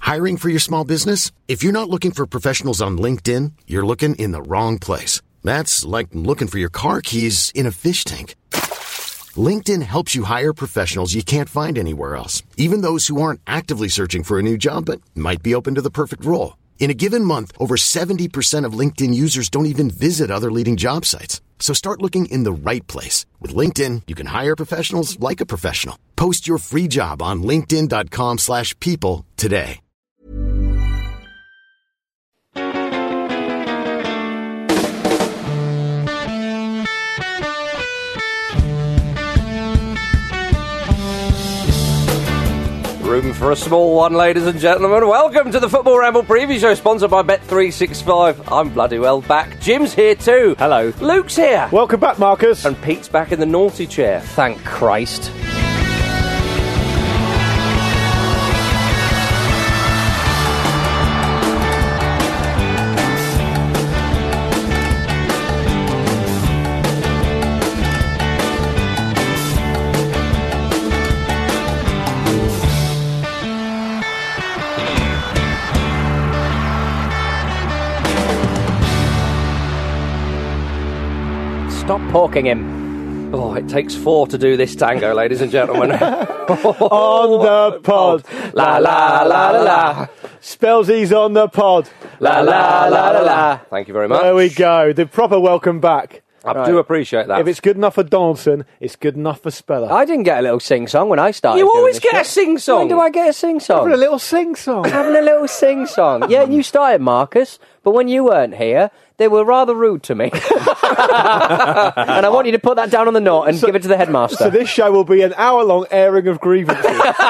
Hiring for your small business? If you're not looking for professionals on LinkedIn, you're looking in the wrong place. That's like looking for your car keys in a fish tank. LinkedIn helps you hire professionals you can't find anywhere else, even those who aren't actively searching for a new job but might be open to the perfect role. In a given month, over 70% of LinkedIn users don't even visit other leading job sites. So start looking in the right place. With LinkedIn, you can hire professionals like a professional. Post your free job on linkedin.com/people today. Room for a small one, ladies and gentlemen. Welcome to the Football Ramble Preview Show, sponsored by Bet365. I'm bloody well back. Jim's here too. Hello. Luke's here. Welcome back, Marcus. And Pete's back in the naughty chair. Thank Christ. Stop porking him. Oh, it takes four to do this tango, ladies and gentlemen. On the pod. La la la la la. Spellsy's on the pod. La la la la la. Thank you very much. There we go. The proper welcome back. I do appreciate that. If it's good enough for Donaldson, it's good enough for Speller. I didn't get a little sing-song when I started. You doing always this get a shit. sing-song. When do I get a sing-song? Having a little sing-song. Having a little sing-song. Yeah, and you started, Marcus, but when you weren't here, they were rather rude to me. And I want you to put that down on the note and give it to the headmaster. So this show will be an hour-long airing of grievances.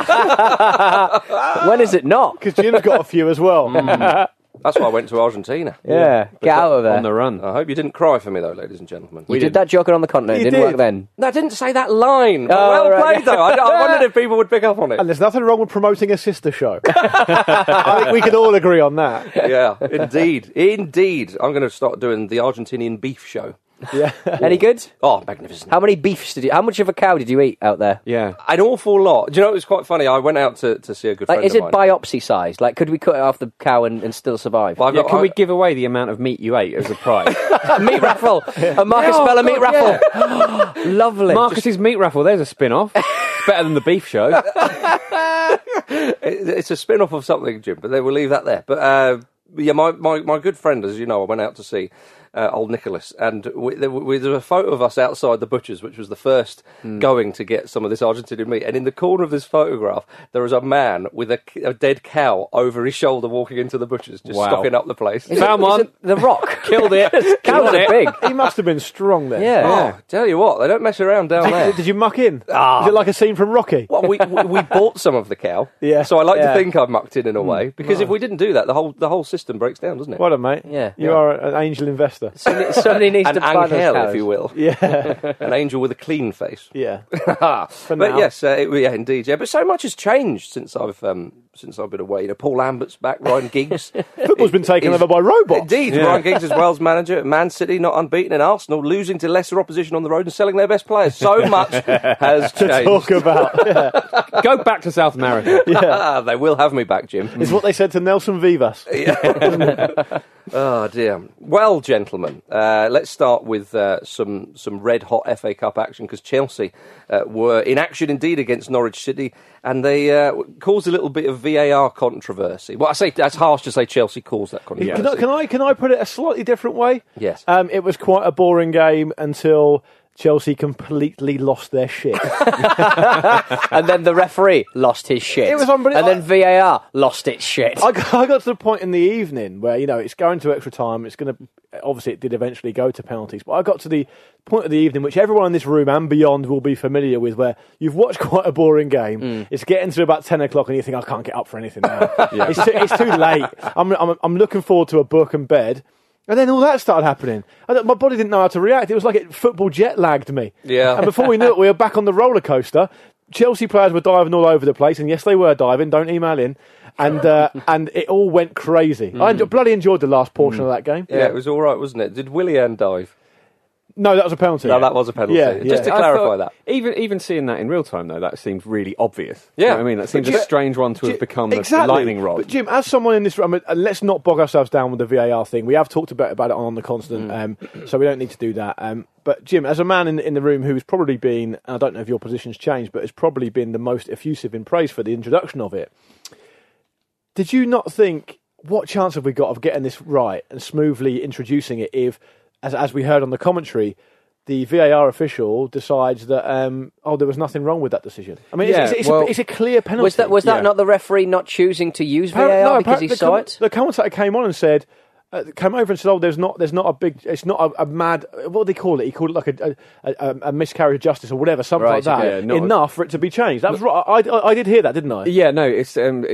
When is it not? Because Jim's got a few as well. That's why I went to Argentina. Yeah, get out of there. On the run. I hope you didn't cry for me, though, ladies and gentlemen. You did that joking on the continent. It You didn't work did. then. No, I didn't say that line. But Oh, well right. played, though. I wondered if people would pick up on it. And there's nothing wrong with promoting a sister show. I think we can all agree on that. Yeah, indeed. Indeed. I'm going to start doing the Argentinian beef show. Yeah. Any good? Oh, magnificent. How many beefs did you... How much of a cow did you eat out there? Yeah. An awful lot. Do you know, it was quite funny. I went out to see a good friend Like, is of it mine. biopsy sized? Like, could we cut it off the cow and still survive? Well, I've Yeah, got- can we give away the amount of meat you ate as a prize? Meat raffle. A Marcus Speller meat raffle. Lovely. Marcus's meat raffle, there's a spin-off. It's better than the beef show. It's a spin-off of something, Jim, but we'll leave that there. But yeah, my good friend, as you know, I went out to see old Nicholas, and there was a photo of us outside the butcher's, which was the first going to get some of this Argentinian meat. And in the corner of this photograph, there was a man with a dead cow over his shoulder walking into the butcher's, just Wow. stocking up the place. Found one. The Rock. Killed it. Cows are big. He must have been strong then. Yeah. Oh, tell you what, they don't mess around down there. Did you muck in? Is it like a scene from Rocky? Well, we bought some of the cow, Yeah. so I like Yeah. to think I mucked in a way, because if we didn't do that, the whole system breaks down, doesn't it? Well done, mate. Yeah. You are an angel investor. Somebody needs An to buy those angel, cows. if you will. Yeah. An angel with a clean face. Yeah. But now. yes, yeah, indeed, yeah. But so much has changed since I've been away. You know, Paul Lambert's back, Ryan Giggs. Football's been taken over by robots. Indeed, Ryan Giggs is Wales manager at Man City, not unbeaten in Arsenal, losing to lesser opposition on the road and selling their best players. So much has changed. Talk about. Yeah. Go back to South America. They will have me back, Jim. It's what they said to Nelson Vivas. Oh dear. Well, gentlemen, let's start with some red hot FA Cup action, because Chelsea were in action indeed against Norwich City, and they caused a little bit of VAR controversy. Well, I say that's harsh to say Chelsea caused that controversy. Can I put it a slightly different way? Yes. It was quite a boring game until Chelsea completely lost their shit. And then the referee lost his shit. It was unbelievable. And then VAR lost its shit. I got to the point in the evening where, it's going to extra time. It's going to, obviously it did eventually go to penalties, but I got to the point of the evening, which everyone in this room and beyond will be familiar with, where you've watched quite a boring game. It's getting to about 10 o'clock and you think, I can't get up for anything now. It's too late. I'm looking forward to a book and bed. And then all that started happening. My body didn't know how to react. It was like football jet lagged me. Yeah. And before we knew it, we were back on the roller coaster. Chelsea players were diving all over the place, and yes, they were diving. Don't email in. And it all went crazy. I bloody enjoyed the last portion of that game. Yeah, it was all right, wasn't it? Did Willian dive? No, that was a penalty. No, that was a penalty. Yeah, Just to yeah. clarify that. Even seeing that in real time, though, that seemed really obvious. Yeah. You know what I mean? That seems a strange one to have become the lightning rod. But Jim, as someone in this room, let's not bog ourselves down with the VAR thing. We have talked about it on the continent, so we don't need to do that. But Jim, as a man in the room who has probably been, and I don't know if your position's changed, but has probably been the most effusive in praise for the introduction of it, did you not think, what chance have we got of getting this right and smoothly introducing it if, as we heard on the commentary, the VAR official decides that there was nothing wrong with that decision? I mean, it's a clear penalty. Was that not the referee not choosing to use VAR because he saw it? The commentator came on and said, came over and said, there's not a big, it's not a mad, what do they call it? He called it like a miscarriage of justice or whatever, something like that. Yeah, enough for it to be changed. That was right. I did hear that, didn't I? Yeah, no, it's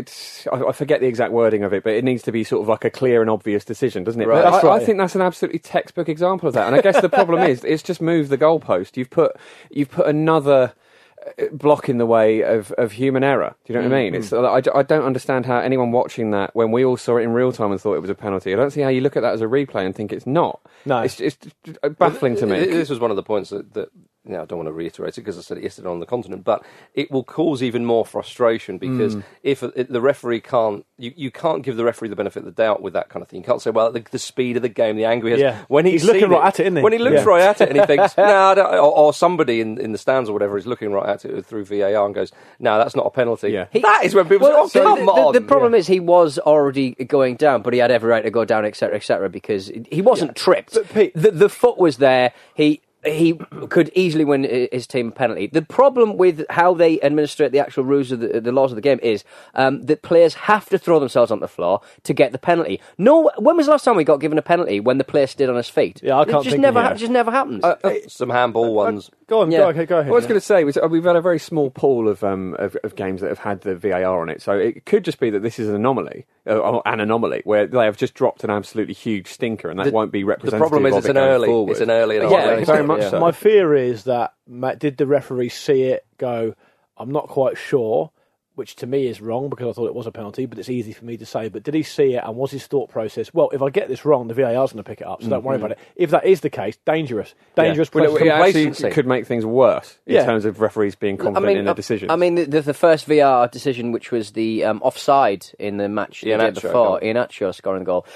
I forget the exact wording of it, but it needs to be sort of like a clear and obvious decision, doesn't it? Right. But That's I right. think that's an absolutely textbook example of that. And I guess the problem is, it's just moved the goalpost. You've put another block in the way of human error. Do you know what I mean? It's I don't understand how anyone watching that, when we all saw it in real time and thought it was a penalty, I don't see how you look at that as a replay and think it's not. No. It's baffling to me. This was one of the points that I don't want to reiterate it because I said it yesterday on the continent, but it will cause even more frustration because if the referee can't, you can't give the referee the benefit of the doubt with that kind of thing. You can't say, well, the speed of the game, the angle he has. Yeah. When He's looking right at it, isn't he? When he looks Yeah. right at it and he thinks, no, I don't, or somebody in the stands or whatever is looking right at it through VAR and goes, no, that's not a penalty. Yeah. That is when people say, oh, come on. The problem is he was already going down, but he had every right to go down, etc., because he wasn't tripped. But Pete- The foot was there. He could easily win his team a penalty. The problem with how they administrate the actual rules of the laws of the game is that players have to throw themselves on the floor to get the penalty. No, when was the last time we got given a penalty when the player stood on his feet? Yeah, I can't think of it. It just never happens. Some handball ones. Go on, Yeah. go ahead. What I was going to say was we've had a very small pool of games that have had the VAR on it, so it could just be that this is an anomaly where they have just dropped an absolutely huge stinker, and that won't be The representative. problem is of it's it an going early. forward. It's an early. And Yeah, early. very much so. My fear is that, did the referee see it, go, I'm not quite sure, which to me is wrong because I thought it was a penalty, but it's easy for me to say. But did he see it, and was his thought process, well, if I get this wrong, the VAR's going to pick it up, so don't worry about it. If that is the case, dangerous. Well, Process. it actually complacency. could make things worse in Yeah. terms of referees being confident in their decisions. I mean, the first VAR decision, which was the offside in the match the day Iheanacho before, goal. Iheanacho scoring the goal,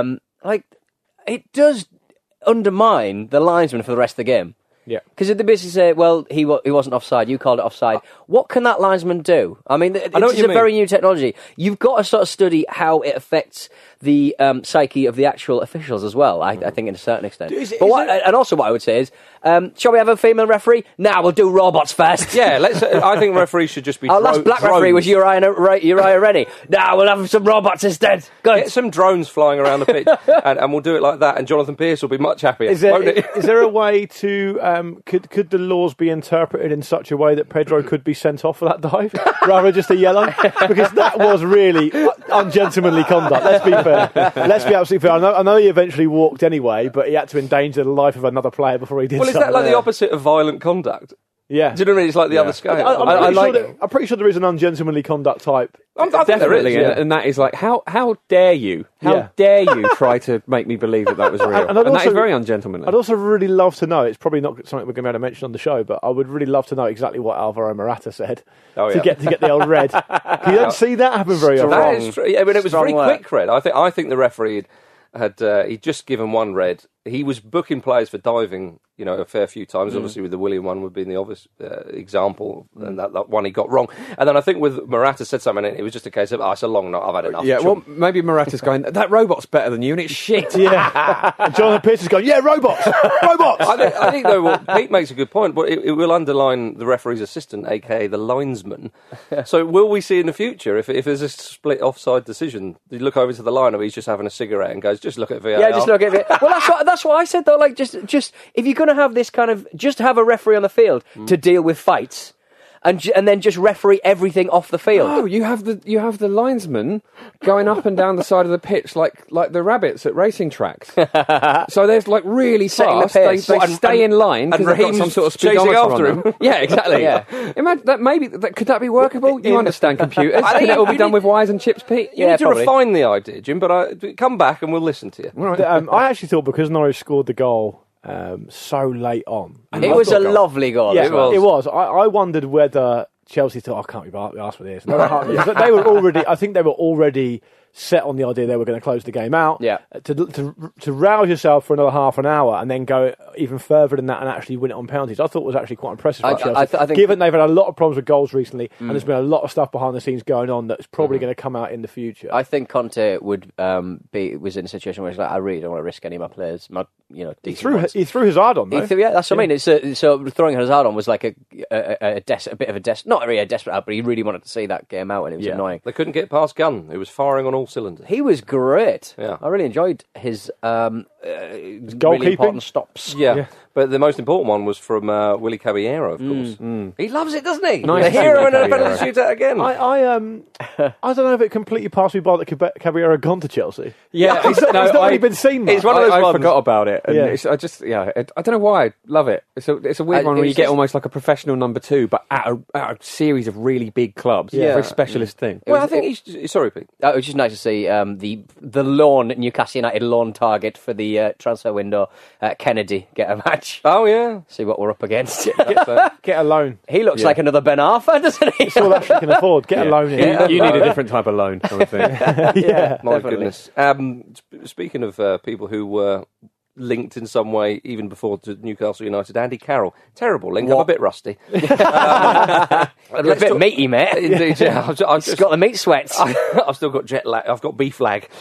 it does undermine the linesman for the rest of the game. Yeah. Because they basically say, well, he wasn't offside, you called it offside. What can that linesman do? I mean, know it's what you a mean. very new technology. You've got to sort of study how it affects the psyche of the actual officials as well, I think, in a certain extent. And also what I would say is, shall we have a female referee? Nah, we'll do robots first. Yeah, I think referees should just be. Our last black referee was Uriah Rennie. Nah, we'll have some robots instead. Good. Get some drones flying around the pitch, and we'll do it like that. And Jonathan Pearce will be much happier. Is won't he? there a way to could the laws be interpreted in such a way that Pedro could be sent off for that dive rather than just a yellow? Because that was really ungentlemanly conduct. Let's be fair. Let's be absolutely fair. I know he eventually walked anyway, but he had to endanger the life of another player before he did. Well, is that like the opposite of violent conduct? Yeah. Do you know what I mean? It's like the other scale. I'm pretty sure there is an ungentlemanly conduct type. I think there Definitely, is, yeah. and that is like, how dare you? How Yeah. dare you try to make me believe that was real? And And, I'd that also- is very ungentlemanly. I'd also really love to know, it's probably not something we're going to be able to mention on the show, but I would really love to know exactly what Alvaro Morata said Oh, to yeah. get the old red. You don't see that happen very often. That is true. I mean, it was Strong very work. quick red. I think the referee had he'd just given one red. He was booking players for diving, a fair few times. Obviously, with the William one would be the obvious example, and that one he got wrong. And then I think with Morata said something, and it was just a case of, it's a long night. I've had enough. Yeah, well, maybe Morata's going, that robot's better than you, and it's shit. Yeah. And Jonathan Pearce is going, yeah, robots! Robots! I think though, Pete makes a good point, but it will underline the referee's assistant, aka the linesman. So will we see in the future if there's a split offside decision, you look over to the line, or he's just having a cigarette and goes, just look at VAR. Yeah, just look at it. Well, that's what I said though. Like, just if you're going to have this kind of, just have a referee on the field to deal with fights, and then just referee everything off the field. Oh, you have the linesman going up and down the side of the pitch like the rabbits at racing tracks. So there's like really Setting the fast. They pace. stay in line and because they've got Raheem's some sort of chasing speedometer after on them. Yeah, exactly. Yeah. Imagine that. Could that be workable? You understand computers? I think Can it all be you done need- with wires and chips, Pete? You Yeah, need to probably. refine the idea, Jim, but come back and we'll listen to you. I actually thought because Norwich scored the goal so late on. It was a lovely goal. Yeah, as well. it was. I wondered whether Chelsea thought, I can't be asked for this. But they were already. I think they were already set on the idea they were going to close the game out. Yeah. To rouse yourself for another half an hour and then go even further than that and actually win it on penalties, I thought was actually quite impressive by Chelsea. I think given they've had a lot of problems with goals recently, and there's been a lot of stuff behind the scenes going on that's probably going to come out in the future. I think Conte would was in a situation where he's like, I really don't want to risk any of my players. He threw Hazard on, though. That's what I mean. So throwing Hazard on was like a bit of a not really a desperate out, but he really wanted to see that game out, and it was annoying. They couldn't get past Gunn, who was firing on all cylinders. He was great. Yeah. I really enjoyed his goalkeeping really important stops. Yeah. But the most important one was from Willy Caballero, of course. He loves it, doesn't he? Nice The to see hero Willy in a Caballero. penalty shootout again. I don't know if it completely passed me by that Caballero had gone to Chelsea. Yeah, he's not really been seen much. It's one of those I ones. forgot about it. And Yeah. I don't know why I love it. It's a weird one where you it's get just- almost like a professional number two, but at a series of really big clubs. Yeah. A very specialist thing. Well, I think he's... Sorry, Pete. It was just nice to see the loan Newcastle United loan target for the transfer window, Kennedy, get a match. Oh, yeah. See what we're up against. Get a loan. He looks like another Ben Arfa, doesn't he? It's all that she can afford. Get a loan in. You need a different type of loan, I would think. Yeah. My Definitely. goodness. Speaking of people who were linked in some way even before to Newcastle United, Andy Carroll. Terrible link. I'm a bit rusty. a bit meaty, mate. Indeed, yeah. He's got the meat sweats. I've still got jet lag. I've got beef lag.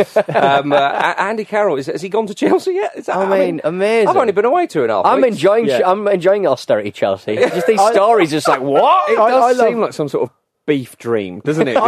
Andy Carroll, has he gone to Chelsea yet? Amazing. I've only been away 2.5 I'm weeks. enjoying austerity Chelsea. Just these stories, just like what? It does I seem like some sort of beef dream, doesn't it?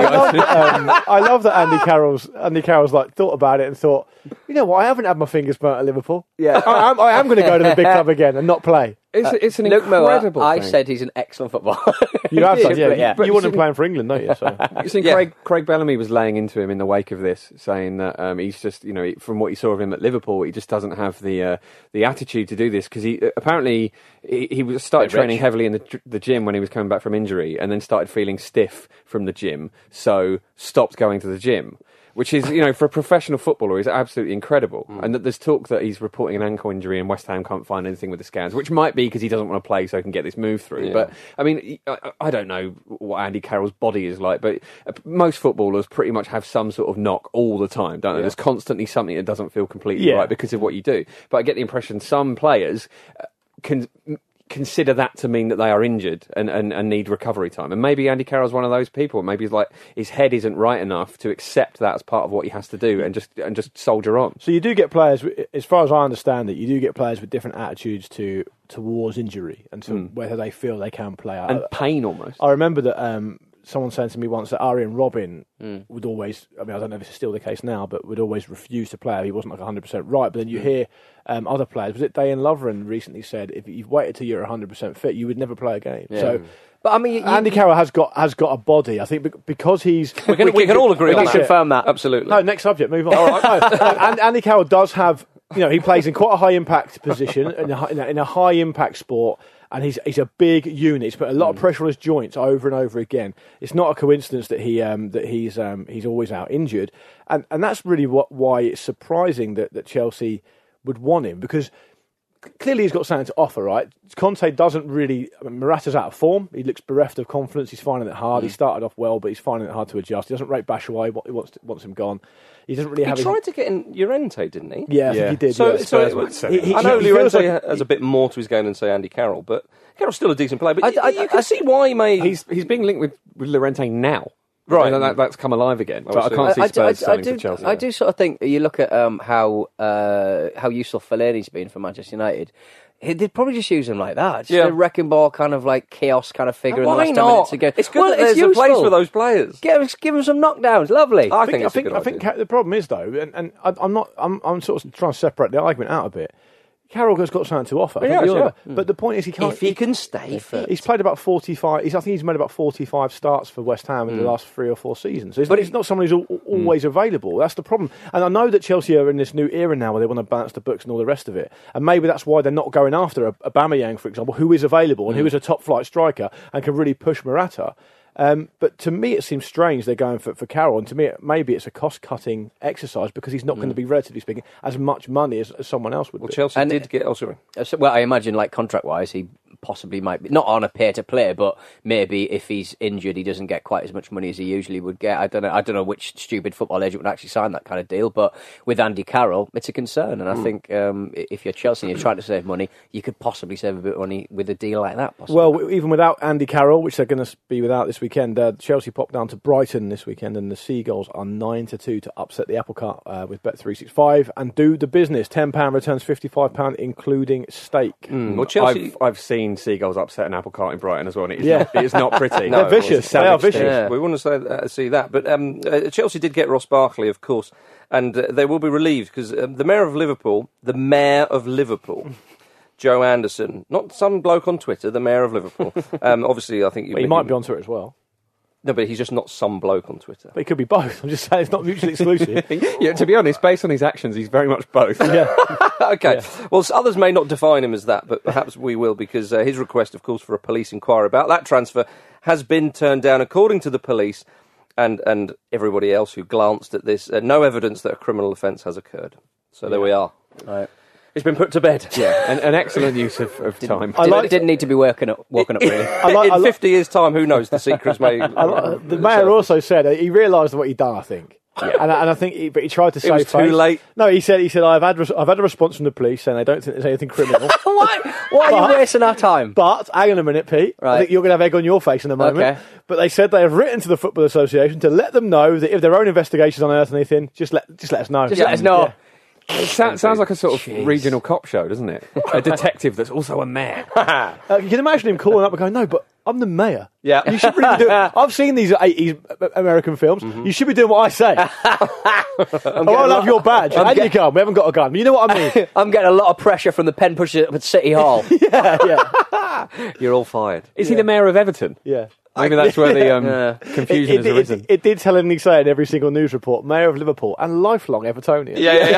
I love that Andy Carroll's like thought about it and thought, you know what, I haven't had my fingers burnt at Liverpool. Yeah. I am going to go to the big club again and not play. It's an Luke Moore, incredible I thing. said he's an excellent footballer. You have done, But yeah. You want him playing for England, don't you? So. You think Yeah. Craig Bellamy was laying into him in the wake of this, saying that he's just, from what you saw of him at Liverpool, he just doesn't have the attitude to do this because he apparently started training heavily in the gym when he was coming back from injury, and then started feeling stiff from the gym, so stopped going to the gym. Which is, for a professional footballer, is absolutely incredible. And that there's talk that he's reporting an ankle injury and West Ham can't find anything with the scans, which might be because he doesn't want to play so he can get this move through. Yeah. But, I mean, I don't know what Andy Carroll's body is like, but most footballers pretty much have some sort of knock all the time, don't they? There's constantly something that doesn't feel completely right because of what you do. But I get the impression some players can consider that to mean that they are injured and need recovery time. And maybe Andy Carroll's one of those people. Maybe he's like his head isn't right enough to accept that as part of what he has to do and just soldier on. So you do get players, as far as I understand it, you do get players with different attitudes towards injury and to whether they feel they can play. And pain almost. I remember that someone said to me once that Arjen Robben would always, I don't know if it's still the case now, but would always refuse to play. He wasn't like 100% right. But then you hear other players. Was it Dayan Lovren recently said, if you've waited till you're 100% fit, you would never play a game. Yeah. So, But I mean, Andy Carroll has got a body. I think because he's... We can all agree we on can that. confirm that. Absolutely. No, next subject, move on. All right. Andy Carroll does have, he plays in quite a high impact position in a high impact sport, and he's a big unit. He's put a lot of pressure on his joints over and over again. It's not a coincidence that he's always out injured, and that's really why it's surprising that Chelsea would want him, because clearly he's got something to offer, right? Conte doesn't really... Morata's out of form. He looks bereft of confidence. He's finding it hard. He started off well, but he's finding it hard to adjust. He doesn't rate Batshuayi. He wants him gone. He doesn't really have... He tried to get in Llorente, didn't he? Yeah, I think he did. So, yeah. I know he feels Llorente like- has a bit more to his game than, say, Andy Carroll, but Carroll's still a decent player. But you can see why he may... He's being linked with Llorente now. Right. That's come alive again. But I Obviously. can't see Spurs selling for Chelsea. I do sort of think you look at how useful Fellaini's been for Manchester United. They'd probably just use him like that. Just a wrecking ball kind of like chaos kind of figure in the Why last 10 not? minutes ago. It's good that there's a place for those players. Give him some knockdowns. Lovely. I think the problem is though, and I'm sort of trying to separate the argument out a bit. Carroll has got something to offer. But the point is he can't. If he can stay fit. He's played about 45. I think he's made about 45 starts for West Ham in the last 3 or 4 seasons. So it's not someone who's always available. That's the problem. And I know that Chelsea are in this new era now where they want to balance the books and all the rest of it. And maybe that's why they're not going after a Aubameyang, for example, who is available and who is a top flight striker and can really push Morata. But to me, it seems strange they're going for Carroll, and to me, maybe it's a cost-cutting exercise because he's not going to be, relatively speaking, as much money as someone else would. Well, be. Chelsea did get. Oh, sorry. Well, I imagine, like, contract-wise, he possibly might be not on a pay-to-play, but maybe if he's injured, he doesn't get quite as much money as he usually would get. I don't know which stupid football agent would actually sign that kind of deal, but with Andy Carroll, it's a concern, and I think if you're Chelsea and you're trying to save money, you could possibly save a bit of money with a deal like that. Possibly. Well, even without Andy Carroll, which they're going to be without this weekend, Chelsea popped down to Brighton this weekend, and the Seagulls are 9-2 to upset the apple cart with Bet365 and do the business. £10 returns £55, including stake. Well, Chelsea. I've seen Seagulls upset an apple cart in Brighton as well, and it is not pretty. They're vicious. They are vicious. Yeah, we wouldn't see that. But Chelsea did get Ross Barkley, of course, and they will be relieved because the Mayor of Liverpool, Joe Anderson, not some bloke on Twitter, the Mayor of Liverpool. Obviously, I think he might be on Twitter as well. No, but he's just not some bloke on Twitter. But he could be both. I'm just saying it's not mutually exclusive. Yeah, to be honest, based on his actions, he's very much both. Yeah. Okay. Yeah. Well, others may not define him as that, but perhaps we will, because his request, of course, for a police inquiry about that transfer has been turned down, according to the police and everybody else who glanced at this. No evidence that a criminal offence has occurred. So there we are. Right. It's been put to bed. Yeah, an excellent use of time. Didn't need to be woken up really. In 50 years' time, who knows? The secrets may... The Mayor also said he realised what he'd done, I think. Yeah. And I think he tried to save face. It was too late. No, he said I've had a response from the police saying they don't think there's anything criminal. Why are you wasting our time? But hang on a minute, Pete. Right. I think you're going to have egg on your face in a moment. Okay. But they said they have written to the Football Association to let them know that if their own investigations unearth anything, just let us know. Just let us know. Yeah. It sounds like a sort of regional cop show, doesn't it? A detective that's also a mayor. You can imagine him calling up and going, "No, but I'm the mayor. Yeah, you should really do it. I've seen these 80s American films. Mm-hmm. You should be doing what I say. I love your badge and your gun. We haven't got a gun. You know what I mean? I'm getting a lot of pressure from the pen pushers at City Hall. Yeah. You're all fired. Is he the mayor of Everton? Yeah. Maybe that's where the confusion has arisen. It did tellingly say in every single news report, Mayor of Liverpool and lifelong Evertonian.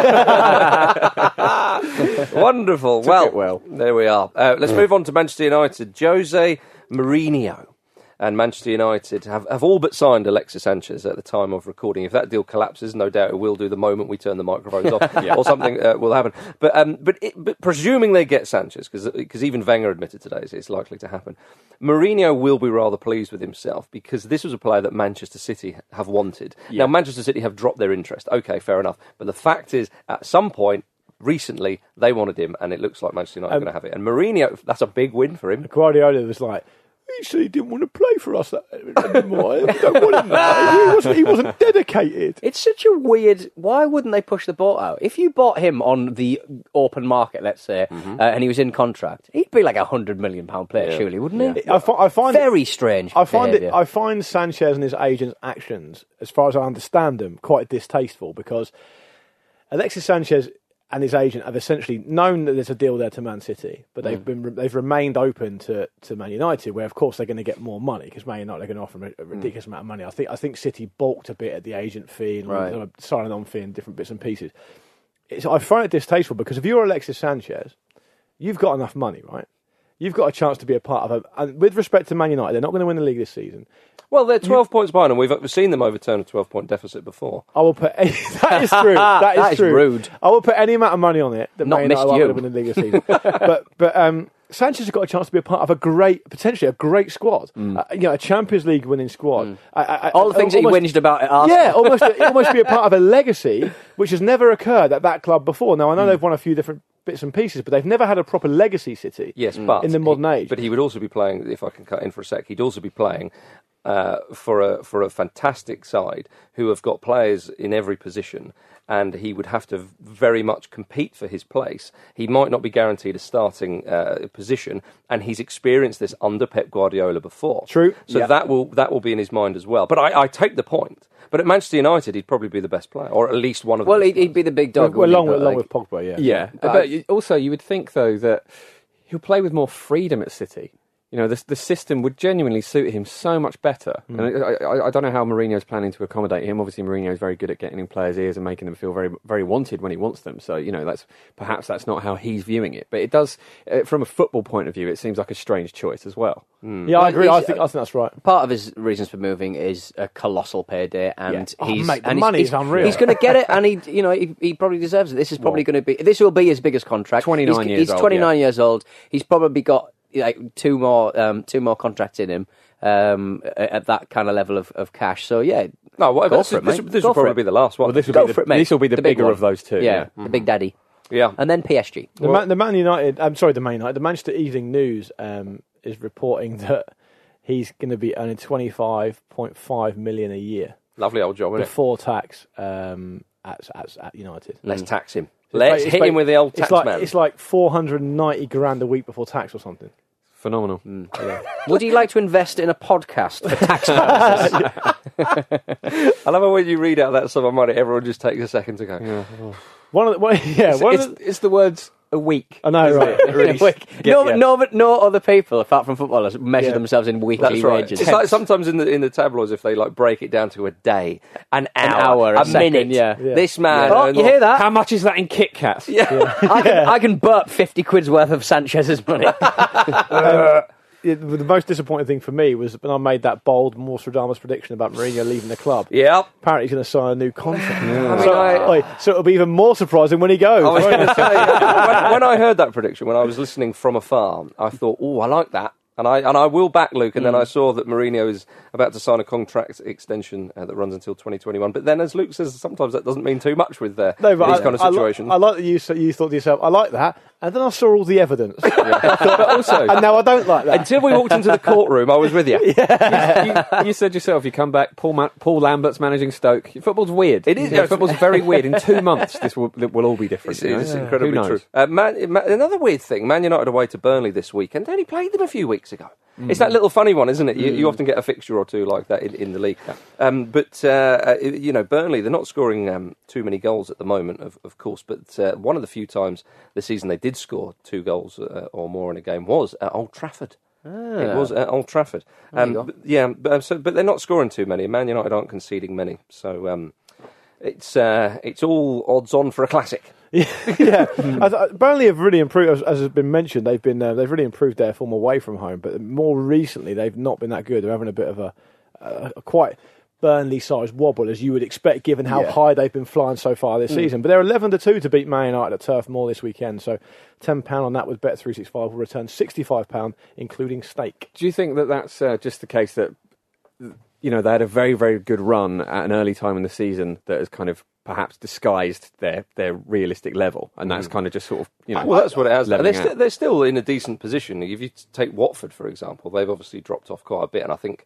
Yeah. Wonderful. Well, there we are. Let's move on to Manchester United. Jose Mourinho and Manchester United have all but signed Alexis Sanchez at the time of recording. If that deal collapses, no doubt it will do the moment we turn the microphones off, or something will happen. But presuming they get Sanchez, because even Wenger admitted today it's likely to happen, Mourinho will be rather pleased with himself because this was a player that Manchester City have wanted. Yeah. Now, Manchester City have dropped their interest. Okay, fair enough. But the fact is, at some point, recently, they wanted him, and it looks like Manchester United are going to have it. And Mourinho, that's a big win for him. Guardiola was like, he said he didn't want to play for us anymore. I don't want him there. He wasn't dedicated. It's such a weird... Why wouldn't they push the boat out? If you bought him on the open market, let's say, and he was in contract, he'd be like £100 million player, surely, wouldn't he? I find very strange. I find Sanchez and his agent's actions, as far as I understand them, quite distasteful because Alexis Sanchez and his agent have essentially known that there's a deal there to Man City, but they've remained open to Man United, where of course they're going to get more money because Man United are going to offer a ridiculous amount of money. I think City balked a bit at the agent fee and signing on fee and different bits and pieces. I find it distasteful because if you're Alexis Sanchez, you've got enough money, right? You've got a chance to be a part of and with respect to Man United, they're not going to win the league this season. Well, they're 12 points behind, and we've seen them overturn a 12-point deficit before. I will put that is true. That is true. Rude. I will put any amount of money on it that Not Man missed United you. will win the league this season. but Sanchez has got a chance to be a part of potentially a great squad. A Champions League winning squad. All the things that he whinged about at Arsenal. Yeah, almost be a part of a legacy which has never occurred at that club before. Now I know they've won a few different bits and pieces, but they've never had a proper legacy City. Yes, but in the modern age. But he would also be playing. If I can cut in for a sec, he'd also be playing for a fantastic side who have got players in every position, and he would have to very much compete for his place. He might not be guaranteed a starting position, and he's experienced this under Pep Guardiola before. True. So that will be in his mind as well. But I take the point. But at Manchester United, he'd probably be the best player, or at least one of them. Well, he'd be the big dog. Along with Pogba, yeah. Yeah. But also, you would think, though, that he'll play with more freedom at City. You know, the system would genuinely suit him so much better. And I don't know how Mourinho's planning to accommodate him. Obviously, Mourinho's very good at getting in players' ears and making them feel very, very wanted when he wants them. So, you know, perhaps that's not how he's viewing it. But it does, from a football point of view, it seems like a strange choice as well. Yeah, I agree. I think that's right. Part of his reasons for moving is a colossal payday, and the money is unreal. He's going to get it, and he probably deserves it. This is probably going to be. This will be his biggest contract. 29 years old. He's 29 years old. He's probably got two more contracts in him at that kind of level of cash. So yeah, this will probably be the last one. Well, this will be the bigger of those two. Yeah, the big daddy. Yeah, and then PSG. The Man United. I'm sorry, the Man United. The Manchester Evening News is reporting that he's going to be earning 25.5 million a year. Lovely old job, isn't it? Before tax at United. Let's tax him. Let's hit him with the old tax man. It's like 490 grand a week before tax or something. Phenomenal. Yeah. Would you like to invest in a podcast for tax purposes? I love it when you read out that sum of money, everyone just takes a second to go. Yeah. It's the words a week. I know, right? Really no other people apart from footballers measure themselves in weekly wages. It's like sometimes in the tabloids, if they like break it down to a day, an hour, a minute. Second, yeah. This man. Oh, you hear that? How much is that in Kit Kats? Yeah. I can burp 50 quid's worth of Sanchez's money. The most disappointing thing for me was when I made that bold Nostradamus prediction about Mourinho leaving the club. Yep. Apparently he's going to sign a new contract. Yeah. So it'll be even more surprising when he goes. I was going to say, when I heard that prediction, when I was listening from afar, I thought, oh, I like that. And I will back Luke, and then I saw that Mourinho is about to sign a contract extension that runs until 2021. But then, as Luke says, sometimes that doesn't mean too much with these kind of situations. I like that you thought to yourself, I like that, and then I saw all the evidence. But also, and now I don't like that. Until we walked into the courtroom, I was with you. You said yourself, you come back, Paul Lambert's managing Stoke. Football's weird. It is. Football's very weird. In 2 months, this will all be different. It's incredibly true. Another weird thing, Man United away to Burnley this weekend. They only played them a few weeks ago. It's that little funny one, isn't it? You often get a fixture or two like that in the league. But Burnley, they're not scoring too many goals at the moment, of course. But one of the few times this season they did score 2 goals or more in a game was at Old Trafford. It was at Old Trafford. But they're not scoring too many. Man United aren't conceding many. So it's all odds on for a classic. Yeah. Burnley have really improved, as has been mentioned. They've really improved their form away from home, but more recently they've not been that good. They're having a bit of a quite Burnley-sized wobble, as you would expect, given how high they've been flying so far this season. But they're 11-2 to beat Man United at Turf Moor this weekend. So £10 on that with Bet365 will return £65, including stake. Do you think that that's just the case that they had a very, very good run at an early time in the season that has kind of perhaps disguised their realistic level, and that's kind of just sort of well, that's what it has. They're still in a decent position. If you take Watford, for example, they've obviously dropped off quite a bit, and I think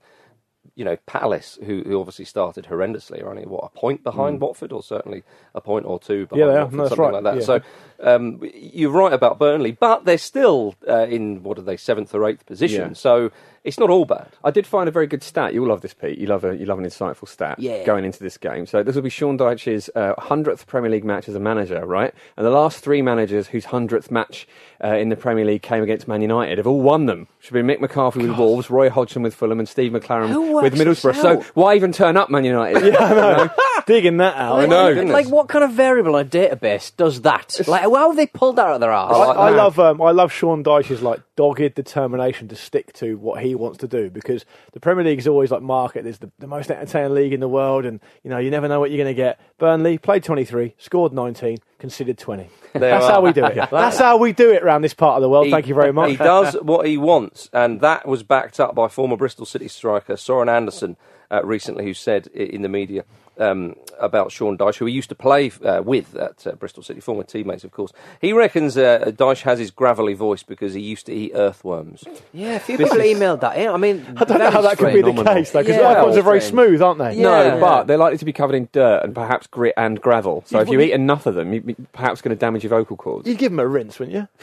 Palace, who obviously started horrendously, are only a point behind Watford, or certainly a point or two behind Watford, that's something right. like that. Yeah. So you're right about Burnley, but they're still in 7th or 8th position. Yeah. So it's not all bad. I did find a very good stat. You'll love this, Pete. You love an insightful stat going into this game. So this will be Sean Dyche's 100th Premier League match as a manager, right? And the last 3 managers whose 100th match in the Premier League came against Man United have all won them. Should be Mick McCarthy with Wolves, Roy Hodgson with Fulham, and Steve McClaren with Middlesbrough. So why even turn up, Man United? Yeah, I know. Digging that out. I know. Like, what kind of variable on a database does that? Like, how have they pulled that out of their arse? I love Sean Dyche's dogged determination to stick to what he wants to do, because the Premier League is always marketed as the most entertaining league in the world, and you never know what you're going to get. Burnley played 23, scored 19, conceded 20. That's how we do it. That's how we do it around this part of the world. Thank you very much. He does what he wants, and that was backed up by former Bristol City striker Soren Anderson recently, who said in the media about Sean Dyche, who he used to play with at Bristol City, former teammates, of course. He reckons Dyche has his gravelly voice because he used to eat earthworms. Yeah, a few people emailed that in. I mean, I don't know how that could be the case, though, because earthworms are very smooth, aren't they? No, but they're likely to be covered in dirt and perhaps grit and gravel. So if you eat enough of them, you're perhaps going to damage your vocal cords. You'd give them a rinse, wouldn't you?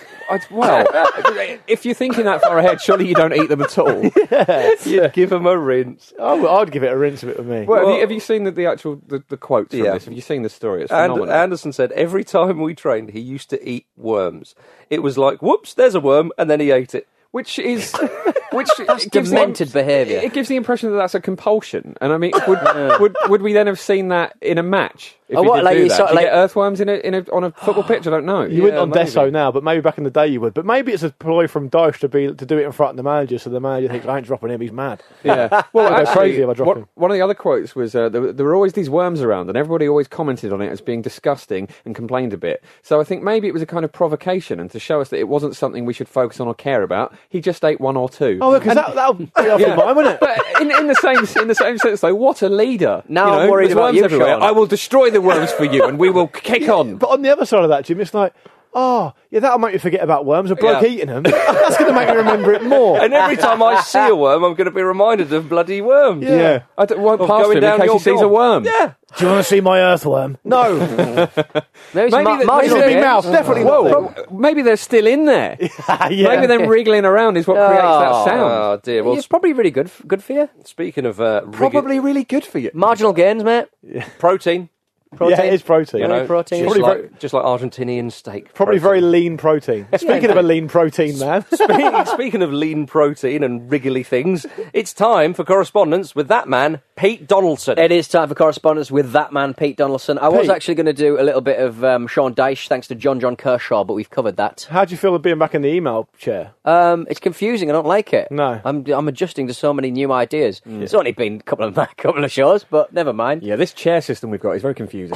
If you're thinking that far ahead, surely you don't eat them at all. You'd give them a rinse. I'd give it a rinse if it were me. Well, have you seen the actual quotes from this? Have you seen the story? It's phenomenal. Anderson said every time we trained, he used to eat worms. It was like, whoops, there's a worm, and then he ate it. Which is Which That's gives demented behaviour. It gives the impression that that's a compulsion. And I mean, would we then have seen that in a match? If Oh, you what, did like do you that? sort of Do you like- get earthworms on a football pitch? I don't know. You wouldn't on maybe. Deso now, but maybe back in the day you would. But maybe it's a ploy from Dyche to do it in front of the manager, so the manager thinks, I ain't dropping him, he's mad. Yeah. Well, I'd go actually, crazy if I drop him. one of the other quotes was there were always these worms around, and everybody always commented on it as being disgusting and complained a bit. So I think maybe it was a kind of provocation, and to show us that it wasn't something we should focus on or care about. He just ate one or two. Oh, because that'll be off your mind, wouldn't it? But in the same sense, though, what a leader! Now I'm worried there's about worms you, everywhere. Sean. I will destroy the worms for you, and we will kick on. But on the other side of that, Jim, it's like, oh, yeah, that'll make me forget about worms. A bloke Yeah. eating them. That's going to make me remember it more. And every time I see a worm, I'm going to be reminded of bloody worms. Yeah. I won't Of pass going him in down case your he sees a gob. worm. Yeah. Do you want to see my earthworm? No. Maybe some Maybe marginal maybe Big gains. mouth, definitely Whoa, not. maybe they're still in there. Yeah. Maybe them wriggling around is what creates that sound. Oh, dear. Well, It's probably really good for you. speaking of Probably really good for you. Marginal gains, mate. protein, Yeah, it is protein. you know, protein. just Probably like Argentinian steak. Probably very protein. lean protein. Speaking of a lean protein, man. Speaking of lean protein and wriggly things, it's time for correspondence with that man, Pete Donaldson. It is time for correspondence with that man, Pete Donaldson. I was Pete. actually going to do a little bit of Sean Dyche, thanks to John Kershaw, but we've covered that. How do you feel of being back in the email chair? It's confusing. I don't like it. No. I'm adjusting to so many new ideas. It's only been a couple of shows, but never mind. Yeah, this chair system we've got is very confusing.